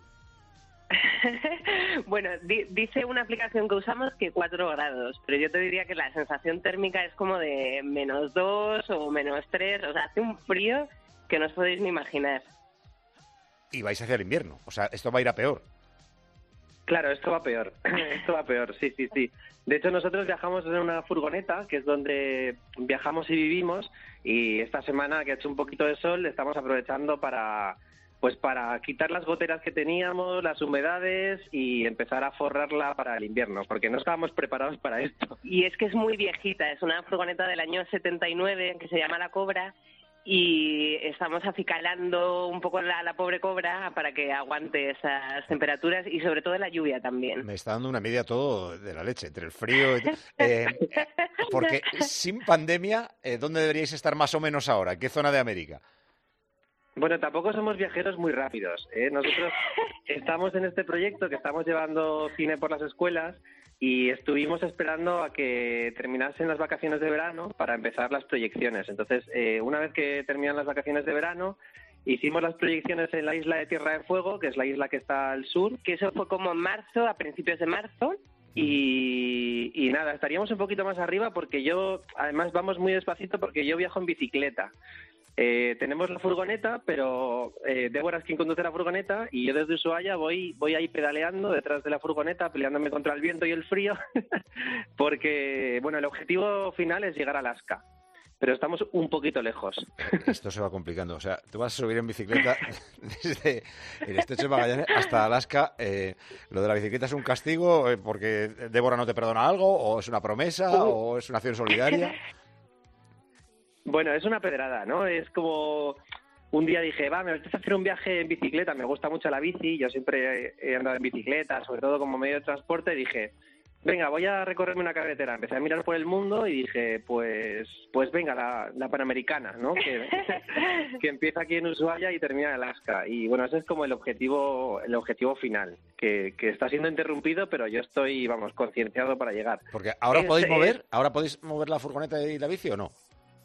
Bueno, dice una aplicación que usamos que 4 grados, pero yo te diría que la sensación térmica es como de -2 o -3. O sea, hace un frío que no os podéis ni imaginar. Y vais hacia el invierno. O sea, esto va a ir a peor. Claro, esto va peor, sí. De hecho, nosotros viajamos en una furgoneta, que es donde viajamos y vivimos, y esta semana que ha hecho un poquito de sol, estamos aprovechando para quitar las goteras que teníamos, las humedades, y empezar a forrarla para el invierno, porque no estábamos preparados para esto. Y es que es muy viejita, es una furgoneta del año 79, que se llama La Cobra, y estamos acicalando un poco la pobre Cobra para que aguante esas temperaturas y sobre todo la lluvia también. Me está dando una media todo de la leche, entre el frío porque sin pandemia, ¿dónde deberíais estar más o menos ahora? ¿En qué zona de América? Bueno, tampoco somos viajeros muy rápidos, ¿eh? Nosotros estamos en este proyecto que estamos llevando cine por las escuelas y estuvimos esperando a que terminasen las vacaciones de verano para empezar las proyecciones. Entonces, una vez que terminan las vacaciones de verano, hicimos las proyecciones en la isla de Tierra de Fuego, que es la isla que está al sur. Que eso fue como en marzo, a principios de marzo. Y nada, estaríamos un poquito más arriba porque además vamos muy despacito porque yo viajo en bicicleta. Tenemos la furgoneta, pero Débora es quien conduce la furgoneta y yo desde Ushuaia voy ahí pedaleando detrás de la furgoneta, peleándome contra el viento y el frío, porque bueno, el objetivo final es llegar a Alaska, pero estamos un poquito lejos. Esto se va complicando, o sea, tú vas a subir en bicicleta desde el Estrecho de Magallanes hasta Alaska. ¿Lo de la bicicleta es un castigo porque Débora no te perdona algo, o es una promesa, o es una acción solidaria? Bueno, es una pedrada, ¿no? Es como un día dije, me apetece hacer un viaje en bicicleta, me gusta mucho la bici, yo siempre he andado en bicicleta, sobre todo como medio de transporte, y dije, venga, voy a recorrerme una carretera. Empecé a mirar por el mundo y dije, pues venga, la Panamericana, ¿no? Que empieza aquí en Ushuaia y termina en Alaska. Y bueno, ese es como el objetivo final, que está siendo interrumpido, pero yo estoy, concienciado para llegar. Porque ahora podéis mover la furgoneta y la bici, ¿o no?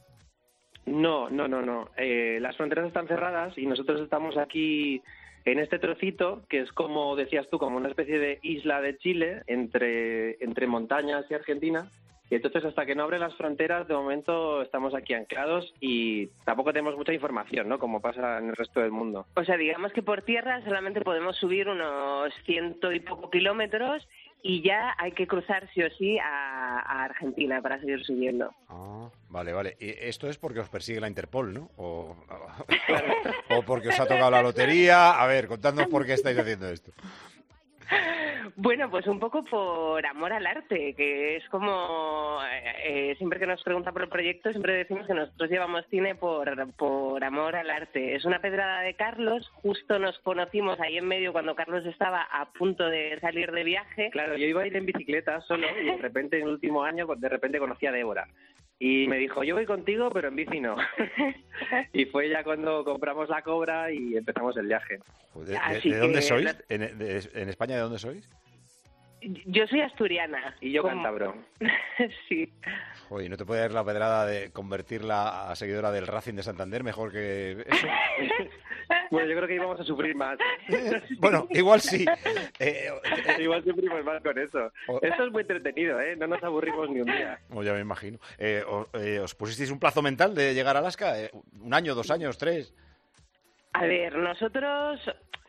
No. Las fronteras están cerradas y nosotros estamos aquí en este trocito, que es como decías tú, como una especie de isla de Chile entre montañas y Argentina. Y entonces, hasta que no abren las fronteras, de momento estamos aquí anclados y tampoco tenemos mucha información, ¿no? Como pasa en el resto del mundo. O sea, digamos que por tierra solamente podemos subir unos 100 y poco kilómetros y ya hay que cruzar sí o sí a Argentina para seguir subiendo. Ah, vale. Y esto es porque os persigue la Interpol, ¿no? O porque os ha tocado la lotería. A ver, contadnos por qué estáis haciendo esto. Bueno, pues un poco por amor al arte, que es como siempre que nos preguntan por el proyecto, siempre decimos que nosotros llevamos cine por amor al arte. Es una pedrada de Carlos, justo nos conocimos ahí en medio cuando Carlos estaba a punto de salir de viaje. Claro, yo iba a ir en bicicleta solo y de repente en el último año conocí a Débora. Y me dijo, yo voy contigo, pero en bici no. Y fue ya cuando compramos la Cobra y empezamos el viaje. ¿De dónde sois? ¿En España de dónde sois? Yo soy asturiana. Y yo cántabro. Sí. Oye, ¿no te puede dar la pedrada de convertirla a seguidora del Racing de Santander mejor que eso? Bueno, yo creo que íbamos a sufrir más. Bueno, igual sí. Igual sufrimos más con eso. Esto es muy entretenido, ¿eh? No nos aburrimos ni un día. Ya me imagino. ¿Os pusisteis un plazo mental de llegar a Alaska? ¿1 año, 2 años, 3? A ver, nosotros...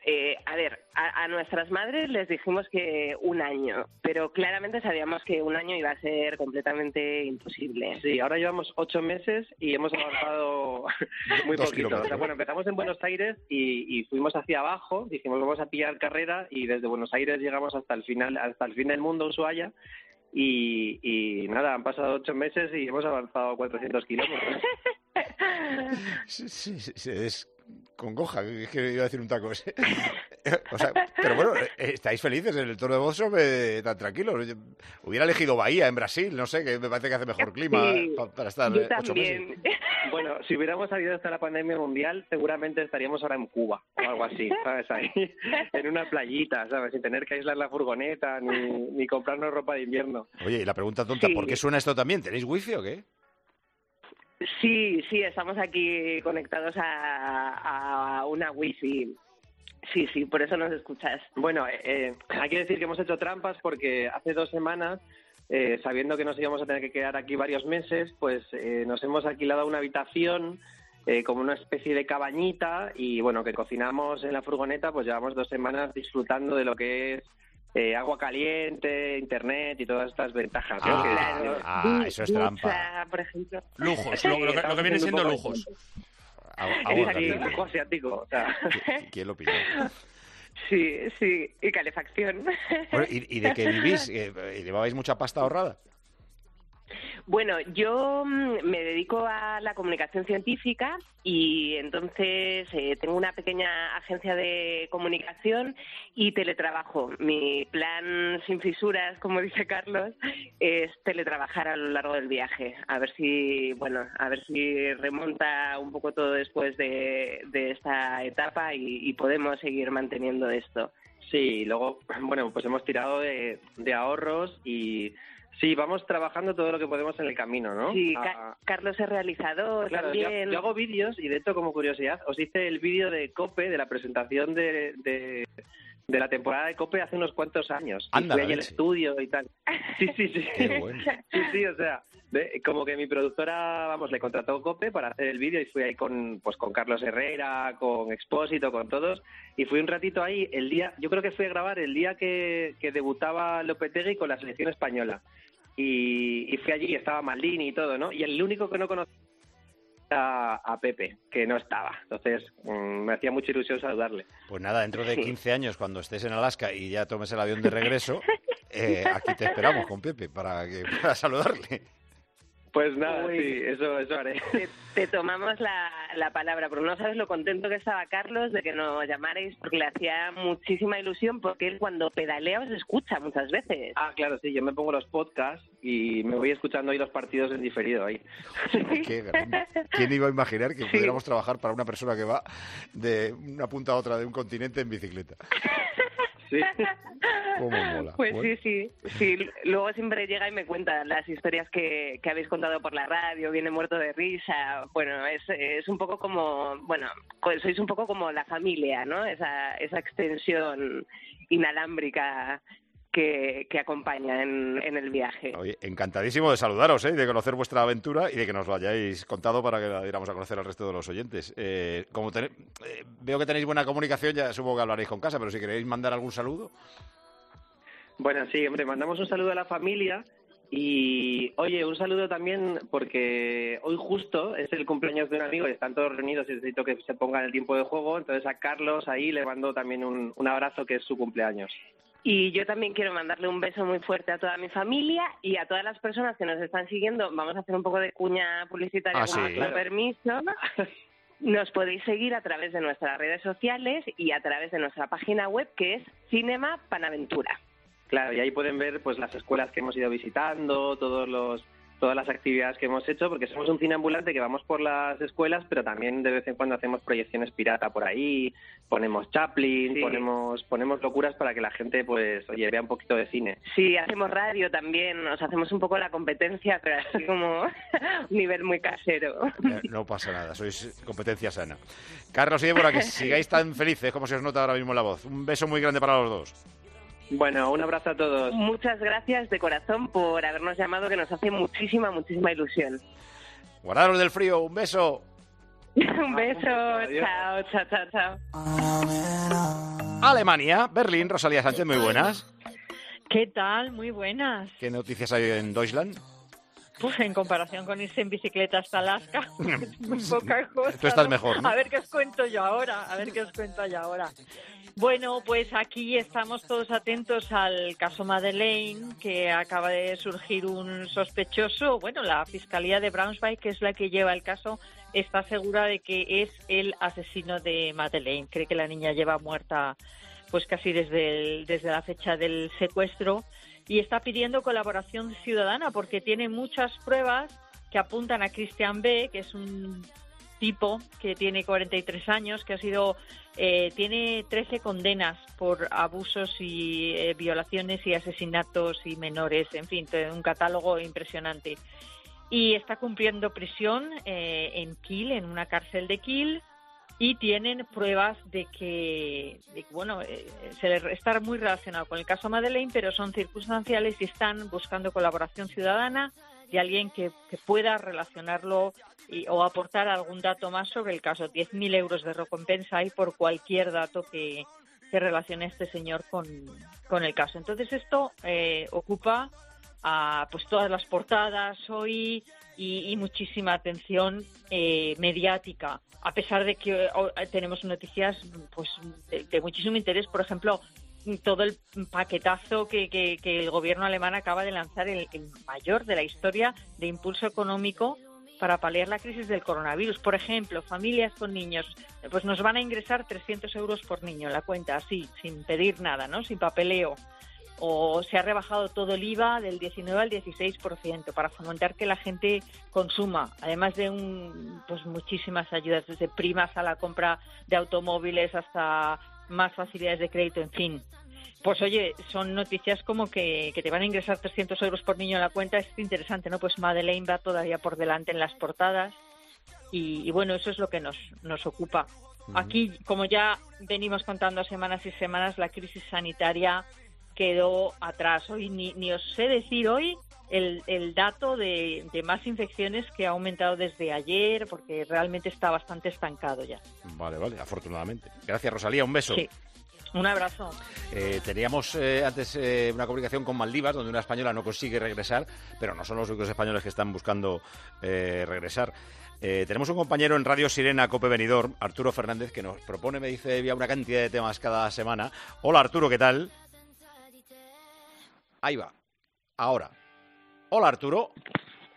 a nuestras madres les dijimos que 1 año, pero claramente sabíamos que 1 año iba a ser completamente imposible. Sí, ahora llevamos 8 meses y hemos avanzado muy 2 poquito. kilómetros. O sea, bueno, empezamos en Buenos Aires y fuimos hacia abajo, dijimos vamos a pillar carrera y desde Buenos Aires llegamos hasta el fin del mundo, Ushuaia. Y nada, han pasado 8 meses y hemos avanzado 400 kilómetros. Sí, es congoja, es que iba a decir un taco ese. O sea, pero bueno, estáis felices en el Tour de Boston, tan tranquilos. Yo hubiera elegido Bahía en Brasil, no sé, que me parece que hace mejor clima para estar 8 meses. Bueno, si hubiéramos salido hasta la pandemia mundial, seguramente estaríamos ahora en Cuba o algo así, ¿sabes? Ahí, en una playita, ¿sabes? Sin tener que aislar la furgoneta ni comprarnos ropa de invierno. Oye, y la pregunta tonta, Sí. ¿por qué suena esto también? ¿Tenéis wifi o qué? Sí, estamos aquí conectados a una wifi. Sí, por eso nos escuchas. Bueno, hay que decir que hemos hecho trampas porque hace 2 semanas, sabiendo que nos íbamos a tener que quedar aquí varios meses, pues nos hemos alquilado una habitación como una especie de cabañita y bueno, que cocinamos en la furgoneta, pues llevamos 2 semanas disfrutando de lo que es agua caliente, internet y todas estas ventajas. Eso es trampa. Ducha, por ejemplo. Lujos, lo que viene siendo lujos. Es aquí lujo asiático. O sea. ¿Quién lo pilló? Sí, y calefacción. Bueno, ¿y de qué vivís? ¿Llevabais mucha pasta ahorrada? Bueno, yo me dedico a la comunicación científica y entonces tengo una pequeña agencia de comunicación y teletrabajo. Mi plan sin fisuras, como dice Carlos, es teletrabajar a lo largo del viaje. A ver si remonta un poco todo después de esta etapa y podemos seguir manteniendo esto. Sí, luego, bueno, pues hemos tirado de ahorros y... Sí, vamos trabajando todo lo que podemos en el camino, ¿no? Sí, Carlos es realizador, claro, también. Yo hago vídeos y, de hecho, como curiosidad, os hice el vídeo de COPE, de la presentación de la temporada de COPE hace unos cuantos años. Anda, fui ahí al estudio y tal. Sí. Qué bueno. Sí, o sea, como que mi productora, le contrató COPE para hacer el vídeo y fui ahí con Carlos Herrera, con Expósito, con todos. Y fui un ratito ahí yo creo que fui a grabar el día que debutaba Lopetegui con la selección española. Y fui allí y estaba Maldini y todo, ¿no? Y el único que no conocía a Pepe, que no estaba. Entonces, me hacía mucha ilusión saludarle. Pues nada, dentro de 15 años, cuando estés en Alaska y ya tomes el avión de regreso, aquí te esperamos con Pepe para saludarle. Pues nada, sí, eso haré. Te tomamos la palabra, pero no sabes lo contento que estaba Carlos de que nos llamarais, porque le hacía muchísima ilusión, porque él cuando pedalea os escucha muchas veces. Ah, claro, sí, yo me pongo los podcasts y me voy escuchando ahí los partidos en diferido ahí. Qué grande. ¿Quién iba a imaginar que pudiéramos trabajar para una persona que va de una punta a otra de un continente en bicicleta? Sí. ¿Cómo mola? Pues bueno. Sí. Luego siempre llega y me cuenta las historias que habéis contado por la radio, viene muerto de risa. Bueno, es un poco como, sois un poco como la familia, ¿no? Esa extensión inalámbrica que acompaña en el viaje. Oye, encantadísimo de saludaros, de conocer vuestra aventura y de que nos lo hayáis contado para que la diéramos a conocer al resto de los oyentes. Como veo que tenéis buena comunicación, ya supongo que hablaréis con casa, pero si queréis mandar algún saludo. Bueno, sí, hombre, mandamos un saludo a la familia y, oye, un saludo también porque hoy justo es el cumpleaños de un amigo y están todos reunidos y necesito que se ponga en el tiempo de juego, entonces a Carlos ahí le mando también un abrazo que es su cumpleaños. Y yo también quiero mandarle un beso muy fuerte a toda mi familia y a todas las personas que nos están siguiendo. Vamos a hacer un poco de cuña publicitaria con vuestro permiso. Nos podéis seguir a través de nuestras redes sociales y a través de nuestra página web, que es Cinema Panaventura. Claro, y ahí pueden ver pues las escuelas que hemos ido visitando, todas las actividades que hemos hecho, porque somos un cine ambulante que vamos por las escuelas, pero también de vez en cuando hacemos proyecciones pirata por ahí, ponemos Chaplin, sí. ponemos locuras para que la gente, pues, oye, vea un poquito de cine. Sí, hacemos radio también, nos hacemos un poco la competencia, pero así como un nivel muy casero. No pasa nada, sois competencia sana. Carlos y Débora, que sigáis tan felices como se os nota ahora mismo en la voz. Un beso muy grande para los dos. Bueno, un abrazo a todos. Muchas gracias de corazón por habernos llamado, que nos hace muchísima ilusión. Guardaros del frío, un beso. Un beso, chao. Alemania, Berlín, Rosalía Sánchez, muy buenas. ¿Qué tal? Muy buenas. ¿Qué noticias hay en Deutschland? Pues en comparación con irse en bicicleta hasta Alaska, es muy poca cosa. Tú estás mejor, ¿no? A ver qué os cuento yo ahora, Bueno, pues aquí estamos todos atentos al caso Madeleine, que acaba de surgir un sospechoso. Bueno, la Fiscalía de Braunschweig, que es la que lleva el caso, está segura de que es el asesino de Madeleine. Cree que la niña lleva muerta pues casi desde la fecha del secuestro y está pidiendo colaboración ciudadana porque tiene muchas pruebas que apuntan a Christian B., que es un tipo que tiene 43 años, que tiene 13 condenas por abusos y violaciones y asesinatos y menores, en fin, un catálogo impresionante. Y está cumpliendo prisión en Kiel, en una cárcel de Kiel, y tienen pruebas de que está muy relacionado con el caso Madeleine, pero son circunstanciales y están buscando colaboración ciudadana de alguien que pueda relacionarlo o aportar algún dato más sobre el caso. 10.000 euros de recompensa hay por cualquier dato que relacione a este señor con el caso. Entonces esto ocupa pues todas las portadas hoy y muchísima atención mediática, a pesar de que tenemos noticias pues de muchísimo interés. Por ejemplo, todo el paquetazo que el gobierno alemán acaba de lanzar, el mayor de la historia de impulso económico para paliar la crisis del coronavirus. Por ejemplo, familias con niños, pues nos van a ingresar 300 euros por niño en la cuenta, así, sin pedir nada, ¿no? Sin papeleo. O se ha rebajado todo el IVA del 19 al 16% para fomentar que la gente consuma, además de pues muchísimas ayudas, desde primas a la compra de automóviles hasta más facilidades de crédito, en fin. Pues oye, son noticias como que te van a ingresar 300 euros por niño en la cuenta, es interesante, ¿no? Pues Madeleine va todavía por delante en las portadas y bueno, eso es lo que nos ocupa. Aquí, como ya venimos contando semanas y semanas, la crisis sanitaria quedó atrás. Hoy ni os sé decir hoy el dato de más infecciones que ha aumentado desde ayer, porque realmente está bastante estancado ya. Vale, afortunadamente. Gracias, Rosalía, un beso. Sí, un abrazo. Teníamos antes una comunicación con Maldivas, donde una española no consigue regresar, pero no son los únicos españoles que están buscando regresar. Tenemos un compañero en Radio Sirena, Cope Benidorm, Arturo Fernández, que nos propone, me dice, una cantidad de temas cada semana. Hola, Arturo, ¿qué tal? Ahí va. Ahora. Hola, Arturo.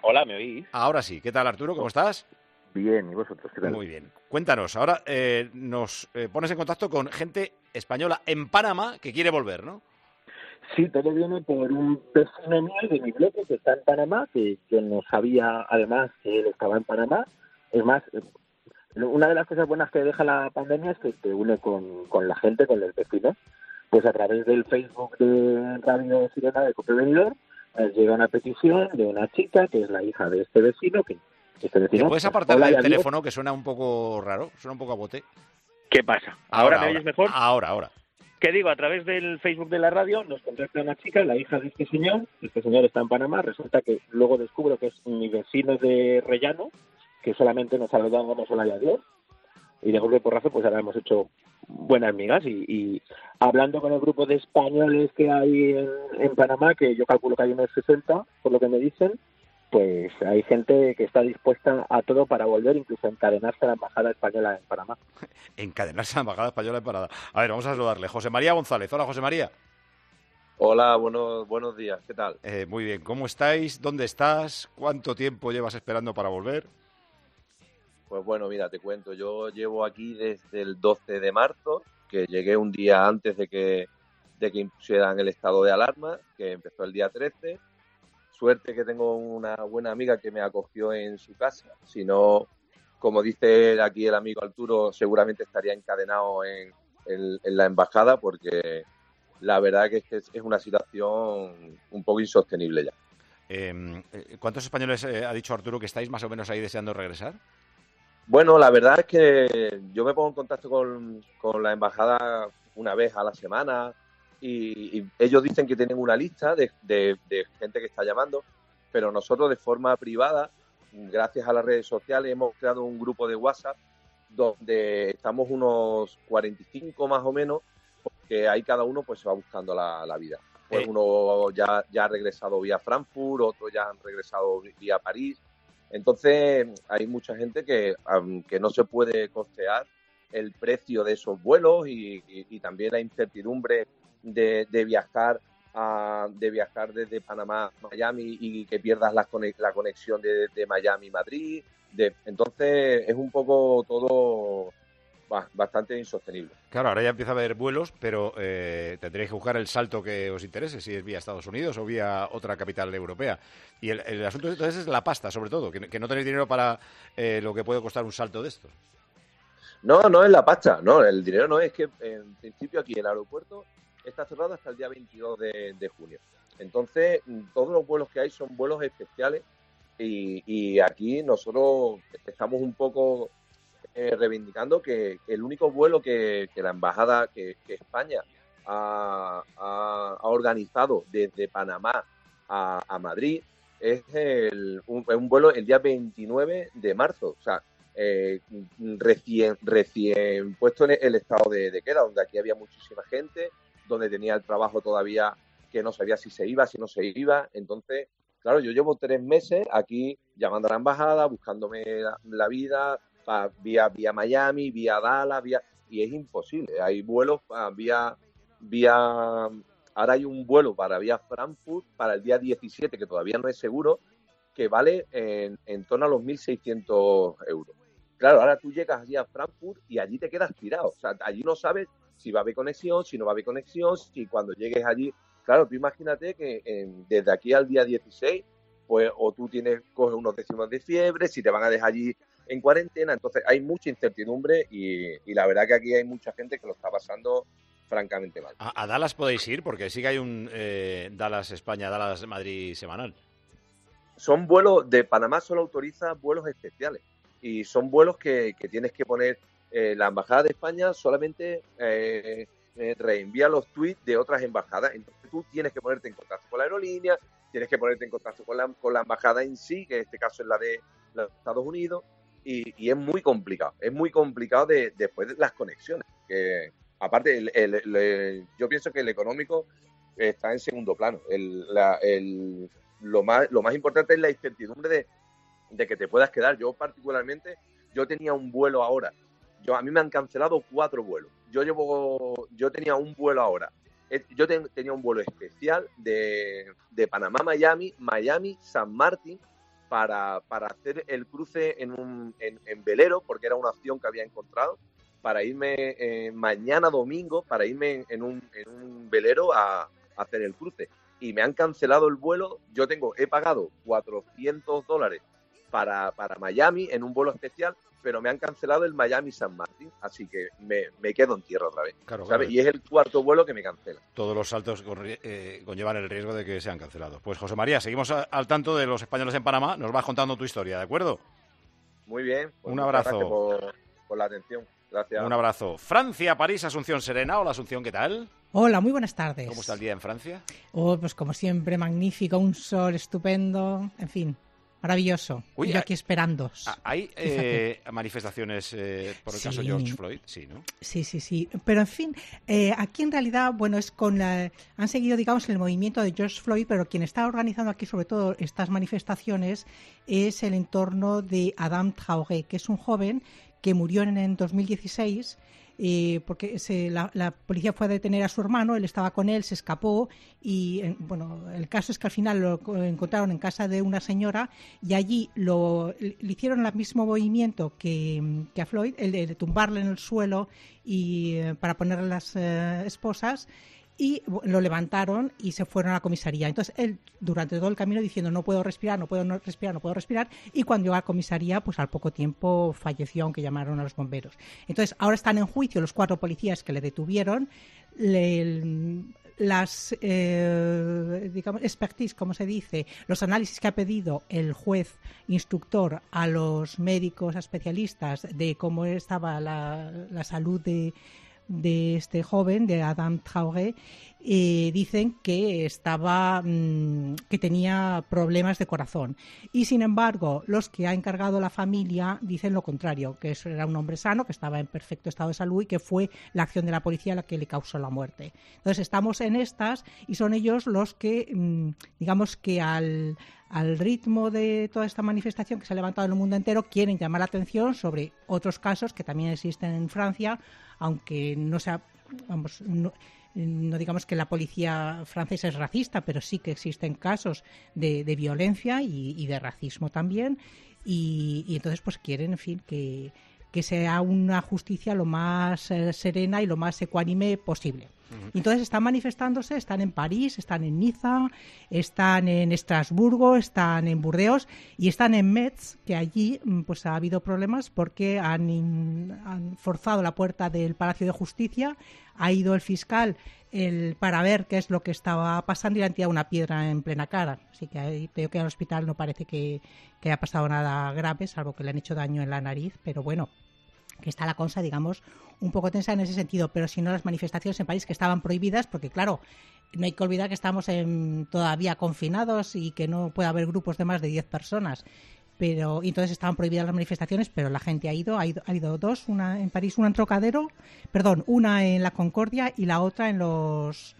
Hola, ¿me oís? Ahora sí. ¿Qué tal, Arturo? ¿Cómo estás? Bien, ¿y vosotros qué tal? Muy bien. Cuéntanos, ahora nos pones en contacto con gente española en Panamá que quiere volver, ¿no? Sí, todo viene por un vecino mío de mi bloque que está en Panamá, que yo no sabía además que él estaba en Panamá. Es más, una de las cosas buenas que deja la pandemia es que te une con la gente, con los vecinos. Pues a través del Facebook de Radio Sirena de Cope Benidorm llega una petición de una chica que es la hija de este vecino. ¿Te puedes apartar del teléfono que suena un poco raro? Suena un poco a bote. ¿Qué pasa? ¿Ahora me oyes mejor? Ahora. ¿Qué digo? A través del Facebook de la radio nos contacta una chica, la hija de este señor. Este señor está en Panamá. Resulta que luego descubro que es mi vecino de Rellano, que solamente nos saludábamos hola y adiós. Y de golpe porrazo, pues ahora hemos hecho buenas migas. Y hablando con el grupo de españoles que hay en Panamá, que yo calculo que hay unos 60, por lo que me dicen, pues hay gente que está dispuesta a todo para volver, incluso a encadenarse a la embajada española en Panamá. Encadenarse a la embajada española en Panamá. A ver, vamos a saludarle. José María González. Hola, José María. Hola, buenos días. ¿Qué tal? Muy bien. ¿Cómo estáis? ¿Dónde estás? ¿Cuánto tiempo llevas esperando para volver? Pues bueno, mira, te cuento. Yo llevo aquí desde el 12 de marzo, que llegué un día antes de que impusieran el estado de alarma, que empezó el día 13. Suerte que tengo una buena amiga que me acogió en su casa. Si no, como dice aquí el amigo Arturo, seguramente estaría encadenado en la embajada, porque la verdad que es una situación un poco insostenible ya. ¿Cuántos españoles ha dicho Arturo que estáis más o menos ahí deseando regresar? Bueno, la verdad es que yo me pongo en contacto con la embajada una vez a la semana. Y ellos dicen que tienen una lista de gente que está llamando, pero nosotros de forma privada, gracias a las redes sociales, hemos creado un grupo de WhatsApp donde estamos unos 45 más o menos, porque ahí cada uno pues se va buscando la vida. Pues uno ya ha regresado vía Frankfurt, otros ya han regresado vía París. Entonces hay mucha gente que no se puede costear el precio de esos vuelos y también la incertidumbre de viajar desde Panamá a Miami y que pierdas la conexión de Miami a Madrid. Entonces es un poco todo bastante insostenible. Claro, ahora ya empieza a haber vuelos, pero tendréis que buscar el salto que os interese, si es vía Estados Unidos o vía otra capital europea. Y el asunto entonces es la pasta, sobre todo, que no tenéis dinero para lo que puede costar un salto de estos. No es la pasta, no, el dinero no es que en principio aquí el aeropuerto está cerrado hasta el día 22 de junio. Entonces, todos los vuelos que hay son vuelos especiales y aquí nosotros estamos un poco reivindicando que el único vuelo que la embajada, que España ha organizado desde Panamá a Madrid es un vuelo el día 29 de marzo. O sea, recién puesto en el estado de queda, donde aquí había muchísima gente, donde tenía el trabajo todavía que no sabía si se iba, si no se iba. Entonces, claro, yo llevo 3 meses aquí llamando a la embajada, buscándome la vida vía Miami, vía Dallas, y es imposible. Hay vuelos vía ahora hay un vuelo para vía Frankfurt para el día 17, que todavía no es seguro, que vale en torno a los 1.600 euros. Claro, ahora tú llegas allí a Frankfurt y allí te quedas tirado. O sea, allí no sabes si va a haber conexión, si no va a haber conexión, si cuando llegues allí... Claro, tú imagínate que desde aquí al día 16, pues o tú coges unos décimos de fiebre, si te van a dejar allí en cuarentena. Entonces hay mucha incertidumbre y la verdad que aquí hay mucha gente que lo está pasando francamente mal. ¿A Dallas podéis ir? Porque sí que hay un Dallas España, Dallas Madrid semanal. Son vuelos, de Panamá solo autoriza vuelos especiales y son vuelos que tienes que poner, la Embajada de España solamente reenvía los tweets de otras embajadas, entonces tú tienes que ponerte en contacto con la aerolínea, tienes que ponerte en contacto con la embajada en sí, que en este caso es la de los Estados Unidos, y es muy complicado después de las conexiones, que aparte yo pienso que el económico está en segundo plano. Lo más importante es la incertidumbre de que te puedas quedar. Yo particularmente, yo tenía un vuelo ahora. A mí me han cancelado 4 vuelos. Yo tenía un vuelo ahora. Yo tenía un vuelo especial de Panamá a Miami, San Martín, para hacer el cruce en velero, porque era una opción que había encontrado, para irme mañana domingo, para irme en un velero a hacer el cruce. Y me han cancelado el vuelo. He pagado $400 para Miami en un vuelo especial, pero me han cancelado el Miami-San Martín, así que me quedo en tierra otra vez. Claro. Y es el cuarto vuelo que me cancela. Todos los saltos conllevan el riesgo de que sean cancelados. Pues José María, seguimos al tanto de los españoles en Panamá. Nos vas contando tu historia, ¿de acuerdo? Muy bien. Un abrazo. Gracias por la atención. Gracias. Un abrazo. Francia, París, Asunción Serena. Hola, Asunción, ¿qué tal? Hola, muy buenas tardes. ¿Cómo está el día en Francia? Pues como siempre, magnífico, un sol estupendo, en fin, maravilloso. Uy, yo aquí esperándoos. ¿Hay manifestaciones por el caso George Floyd? Sí, ¿no? Sí. Pero, en fin, aquí en realidad, bueno, han seguido, digamos, el movimiento de George Floyd, pero quien está organizando aquí, sobre todo, estas manifestaciones es el entorno de Adama Traoré, que es un joven que murió en 2016 porque la policía fue a detener a su hermano, él estaba con él, se escapó y, el caso es que al final lo encontraron en casa de una señora y allí le hicieron el mismo movimiento que a Floyd, el de tumbarle en el suelo y para ponerle las esposas, y lo levantaron y se fueron a la comisaría. Entonces él durante todo el camino diciendo no puedo respirar, y cuando llegó a la comisaría pues al poco tiempo falleció, aunque llamaron a los bomberos. Entonces ahora están en juicio los 4 policías que le detuvieron. Las expertise, como se dice, los análisis que ha pedido el juez instructor a los médicos especialistas de cómo estaba la salud de este joven, de Adama Traoré, dicen que que tenía problemas de corazón. Y sin embargo, los que ha encargado la familia dicen lo contrario, que era un hombre sano, que estaba en perfecto estado de salud y que fue la acción de la policía la que le causó la muerte. Entonces estamos en estas y son ellos los que, digamos que al ritmo de toda esta manifestación que se ha levantado en el mundo entero, quieren llamar la atención sobre otros casos que también existen en Francia, aunque no sea, no digamos que la policía francesa es racista, pero sí que existen casos de violencia y de racismo también, y entonces pues quieren, en fin, que sea una justicia lo más serena y lo más ecuánime posible. Entonces están manifestándose, están en París, están en Niza, están en Estrasburgo, están en Burdeos y están en Metz, que allí pues ha habido problemas porque han forzado la puerta del Palacio de Justicia, ha ido el fiscal para ver qué es lo que estaba pasando y le han tirado una piedra en plena cara. Así que ahí veo que al hospital no parece que haya pasado nada grave, salvo que le han hecho daño en la nariz, pero bueno, que está la cosa, digamos, un poco tensa en ese sentido, pero si no las manifestaciones en París que estaban prohibidas, porque claro, no hay que olvidar que estamos todavía confinados y que no puede haber grupos de más de 10 personas, y entonces estaban prohibidas las manifestaciones, pero la gente ha ido 2, una en París, una en Trocadero, una en la Concordia y la otra en los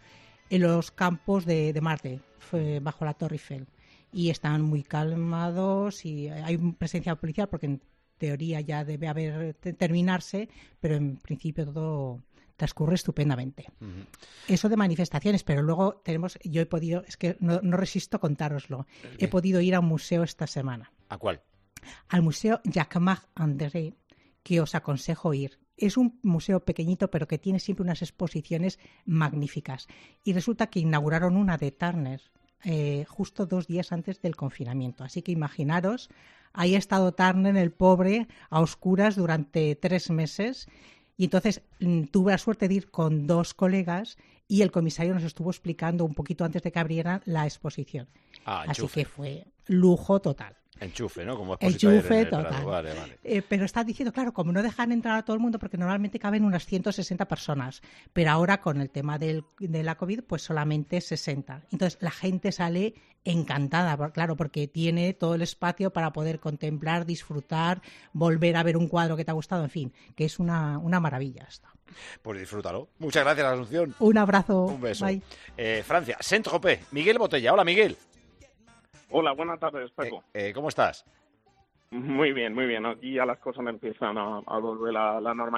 campos de Marte, bajo la Torre Eiffel, y están muy calmados y hay presencia policial porque en teoría ya debe terminarse, pero en principio todo transcurre estupendamente. Eso de manifestaciones, pero luego yo he podido, es que no resisto contároslo, he podido ir a un museo esta semana. ¿A cuál? Al Museo Jacquemart-André, que os aconsejo ir. Es un museo pequeñito, pero que tiene siempre unas exposiciones magníficas. Y resulta que inauguraron una de Turner justo 2 días antes del confinamiento. Así que imaginaros, ahí ha estado Turner, el pobre, a oscuras durante 3 meses. Y entonces tuve la suerte de ir con 2 colegas y el comisario nos estuvo explicando un poquito antes de que abrieran la exposición. Así que fue lujo total. Enchufe, ¿no? Como enchufe total. Vale. Pero está diciendo, claro, como no dejan entrar a todo el mundo, porque normalmente caben unas 160 personas, pero ahora con el tema de la COVID, pues solamente 60. Entonces la gente sale encantada, claro, porque tiene todo el espacio para poder contemplar, disfrutar, volver a ver un cuadro que te ha gustado, en fin, que es una maravilla esto. Pues disfrútalo. Muchas gracias, Asunción. Un abrazo. Un beso. Bye. Francia, Saint-Tropez. Miguel Botella. Hola, Miguel. Hola, buenas tardes, Paco. ¿Cómo estás? Muy bien, muy bien. Aquí ya las cosas me empiezan a volver a la normalidad.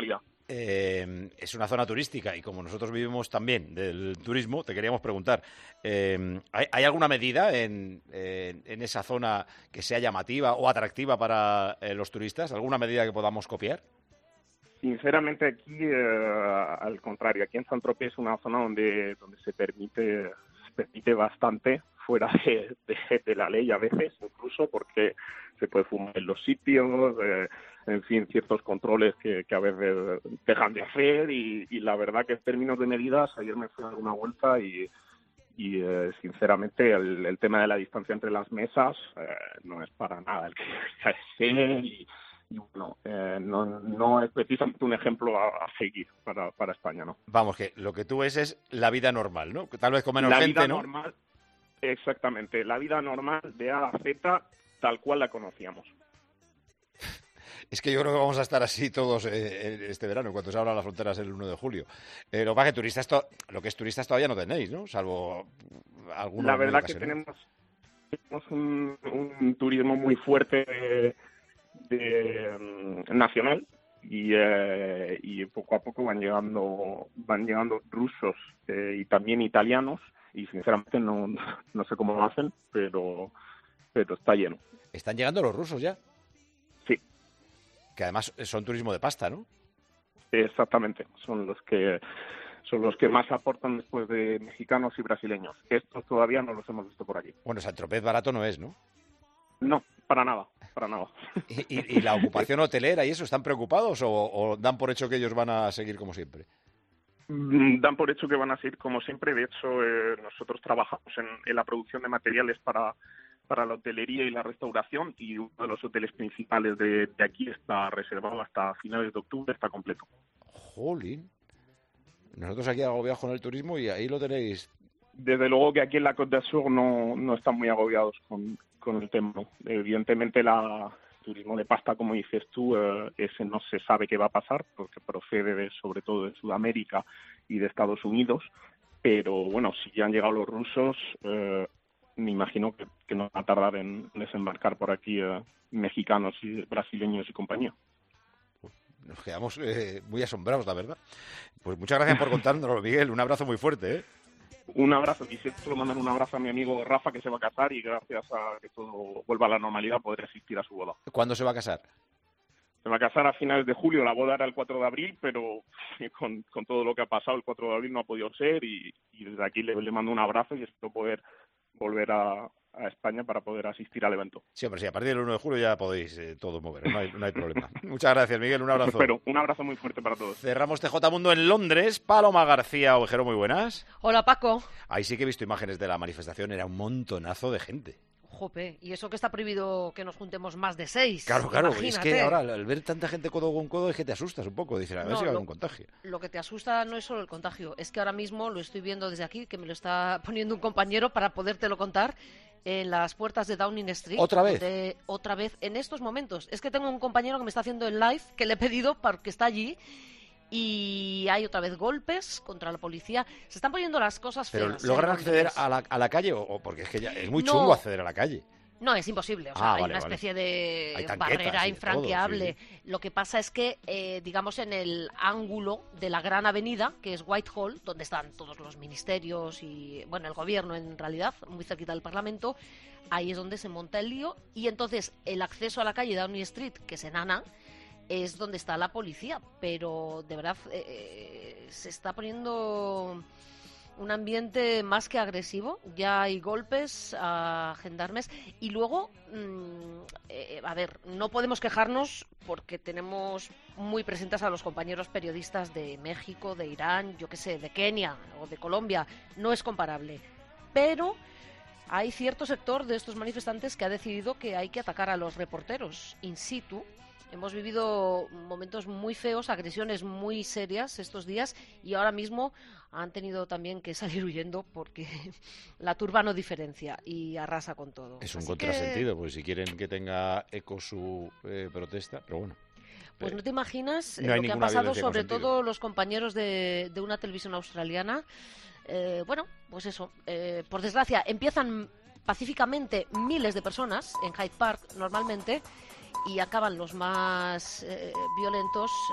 es una zona turística y como nosotros vivimos también del turismo, te queríamos preguntar, ¿hay alguna medida en esa zona que sea llamativa o atractiva para los turistas? ¿Alguna medida que podamos copiar? Sinceramente aquí, al contrario, aquí en Saint-Tropez es una zona donde se permite bastante fuera de la ley a veces, incluso porque se puede fumar en los sitios, en fin, ciertos controles que a veces dejan de hacer y la verdad que en términos de medidas, ayer me fui a dar una vuelta y sinceramente el tema de la distancia entre las mesas no es para nada el que debería ser y bueno, no es precisamente un ejemplo a seguir para España, ¿no? Vamos, que lo que tú ves es la vida normal, ¿no? Tal vez con menos gente, ¿no? La vida normal, exactamente, la vida normal de A a Z tal cual la conocíamos. Es que yo creo que vamos a estar así todos este verano, cuando se abran las fronteras el 1 de julio. Lo que pasa es que lo que es turistas todavía no tenéis, ¿no? Salvo algunos. La verdad que tenemos un turismo muy fuerte nacional y poco a poco van llegando rusos y también italianos y sinceramente no sé cómo lo hacen, pero está lleno. ¿Están llegando los rusos ya? Sí. Que además son turismo de pasta, ¿no? Exactamente, son los que más aportan después de mexicanos y brasileños. Estos todavía no los hemos visto por aquí. Bueno, Saint-Tropez barato no es, ¿no? No, para nada. ¿Y la ocupación hotelera y eso, están preocupados o dan por hecho que ellos van a seguir como siempre? Dan por hecho que van a seguir como siempre. De hecho, nosotros trabajamos en la producción de materiales para la hotelería y la restauración y uno de los hoteles principales de aquí está reservado hasta finales de octubre, está completo. Jolín. Nosotros aquí agobiados con el turismo y ahí lo tenéis. Desde luego que aquí en la Côte d'Azur no están muy agobiados con el tema, ¿no? Evidentemente el turismo de pasta, como dices tú, ese no se sabe qué va a pasar porque procede sobre todo de Sudamérica y de Estados Unidos, pero bueno, si ya han llegado los rusos, me imagino que no va a tardar en desembarcar por aquí mexicanos y brasileños y compañía. Nos quedamos muy asombrados, la verdad. Pues muchas gracias por contárnoslo, Miguel. Un abrazo muy fuerte, ¿eh? Un abrazo. Quisiera solo mandar un abrazo a mi amigo Rafa, que se va a casar y gracias a que todo vuelva a la normalidad podré asistir a su boda. ¿Cuándo se va a casar? Se va a casar a finales de julio. La boda era el 4 de abril, pero con todo lo que ha pasado, el 4 de abril no ha podido ser y desde aquí le mando un abrazo y espero poder volver a España para poder asistir al evento. Sí, hombre, sí, a partir del 1 de julio ya podéis todos mover, no hay problema. Muchas gracias, Miguel, un abrazo. Pero un abrazo muy fuerte para todos. Cerramos TJ Mundo en Londres. Paloma García Ovejero, muy buenas. Hola, Paco. Ahí sí que he visto imágenes de la manifestación, era un montonazo de gente. Jope, y eso que está prohibido que nos juntemos más de 6. Claro, imagínate. Es que ahora al ver tanta gente codo con codo es que te asustas un poco, dices, a ver si va a haber un contagio. Lo que te asusta no es solo el contagio, es que ahora mismo lo estoy viendo desde aquí, que me lo está poniendo un compañero para podértelo contar, en las puertas de Downing Street. ¿Otra vez? Otra vez, en estos momentos. Es que tengo un compañero que me está haciendo el live, que le he pedido porque está allí, y hay otra vez golpes contra la policía. Se están poniendo las cosas feas. ¿Pero logran acceder a la calle o porque es que ya es muy chungo acceder a la calle? No, es imposible. O sea, hay una especie de barrera infranqueable. Todo, sí. Lo que pasa es que, digamos, en el ángulo de la gran avenida, que es Whitehall, donde están todos los ministerios y, bueno, el gobierno en realidad, muy cerquita del Parlamento, ahí es donde se monta el lío. Y entonces el acceso a la calle Downing Street, que es enana, es donde está la policía. Pero, de verdad, se está poniendo un ambiente más que agresivo. Ya hay golpes a gendarmes y luego, a ver, no podemos quejarnos porque tenemos muy presentes a los compañeros periodistas de México, de Irán, yo qué sé, de Kenia o de Colombia. No es comparable, pero hay cierto sector de estos manifestantes que ha decidido que hay que atacar a los reporteros in situ. Hemos vivido momentos muy feos, agresiones muy serias estos días y ahora mismo han tenido también que salir huyendo porque la turba no diferencia y arrasa con todo. Es un contrasentido, pues si quieren que tenga eco su protesta, pero bueno. Pues no te imaginas lo que han pasado sobre todo los compañeros de una televisión australiana. Bueno, pues eso, por desgracia empiezan pacíficamente miles de personas en Hyde Park normalmente y acaban los más violentos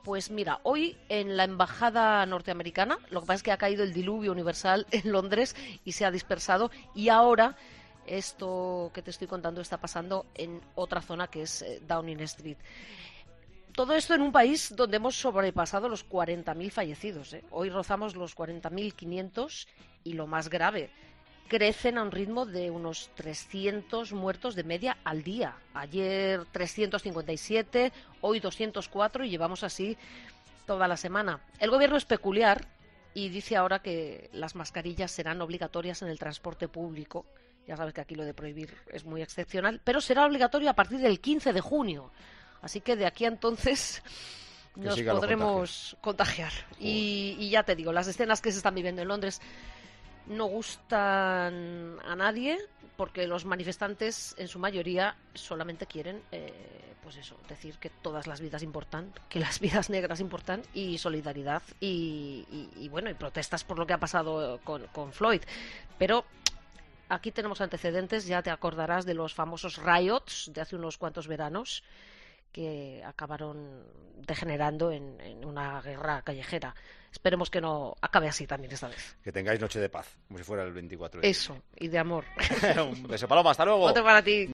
Pues mira, hoy en la embajada norteamericana, lo que pasa es que ha caído el diluvio universal en Londres y se ha dispersado, y ahora esto que te estoy contando está pasando en otra zona que es Downing Street. Todo esto en un país donde hemos sobrepasado los 40.000 fallecidos. Hoy rozamos los 40.500 y lo más grave, crecen a un ritmo de unos 300 muertos de media al día. Ayer 357, hoy 204 y llevamos así toda la semana. El gobierno es peculiar y dice ahora que las mascarillas serán obligatorias en el transporte público. Ya sabes que aquí lo de prohibir es muy excepcional, pero será obligatorio a partir del 15 de junio. Así que de aquí a entonces nos podremos contagiar. Y ya te digo, las escenas que se están viviendo en Londres no gustan a nadie, porque los manifestantes en su mayoría solamente quieren pues eso, decir que todas las vidas importan, que las vidas negras importan, y solidaridad y bueno, y protestas por lo que ha pasado con Floyd. Pero aquí tenemos antecedentes, ya te acordarás de los famosos riots de hace unos cuantos veranos que acabaron degenerando en una guerra callejera. Esperemos que no acabe así también esta vez. Que tengáis noche de paz, como si fuera el 24 de Eso, y de amor. Un beso, Paloma, hasta luego. Otro para ti.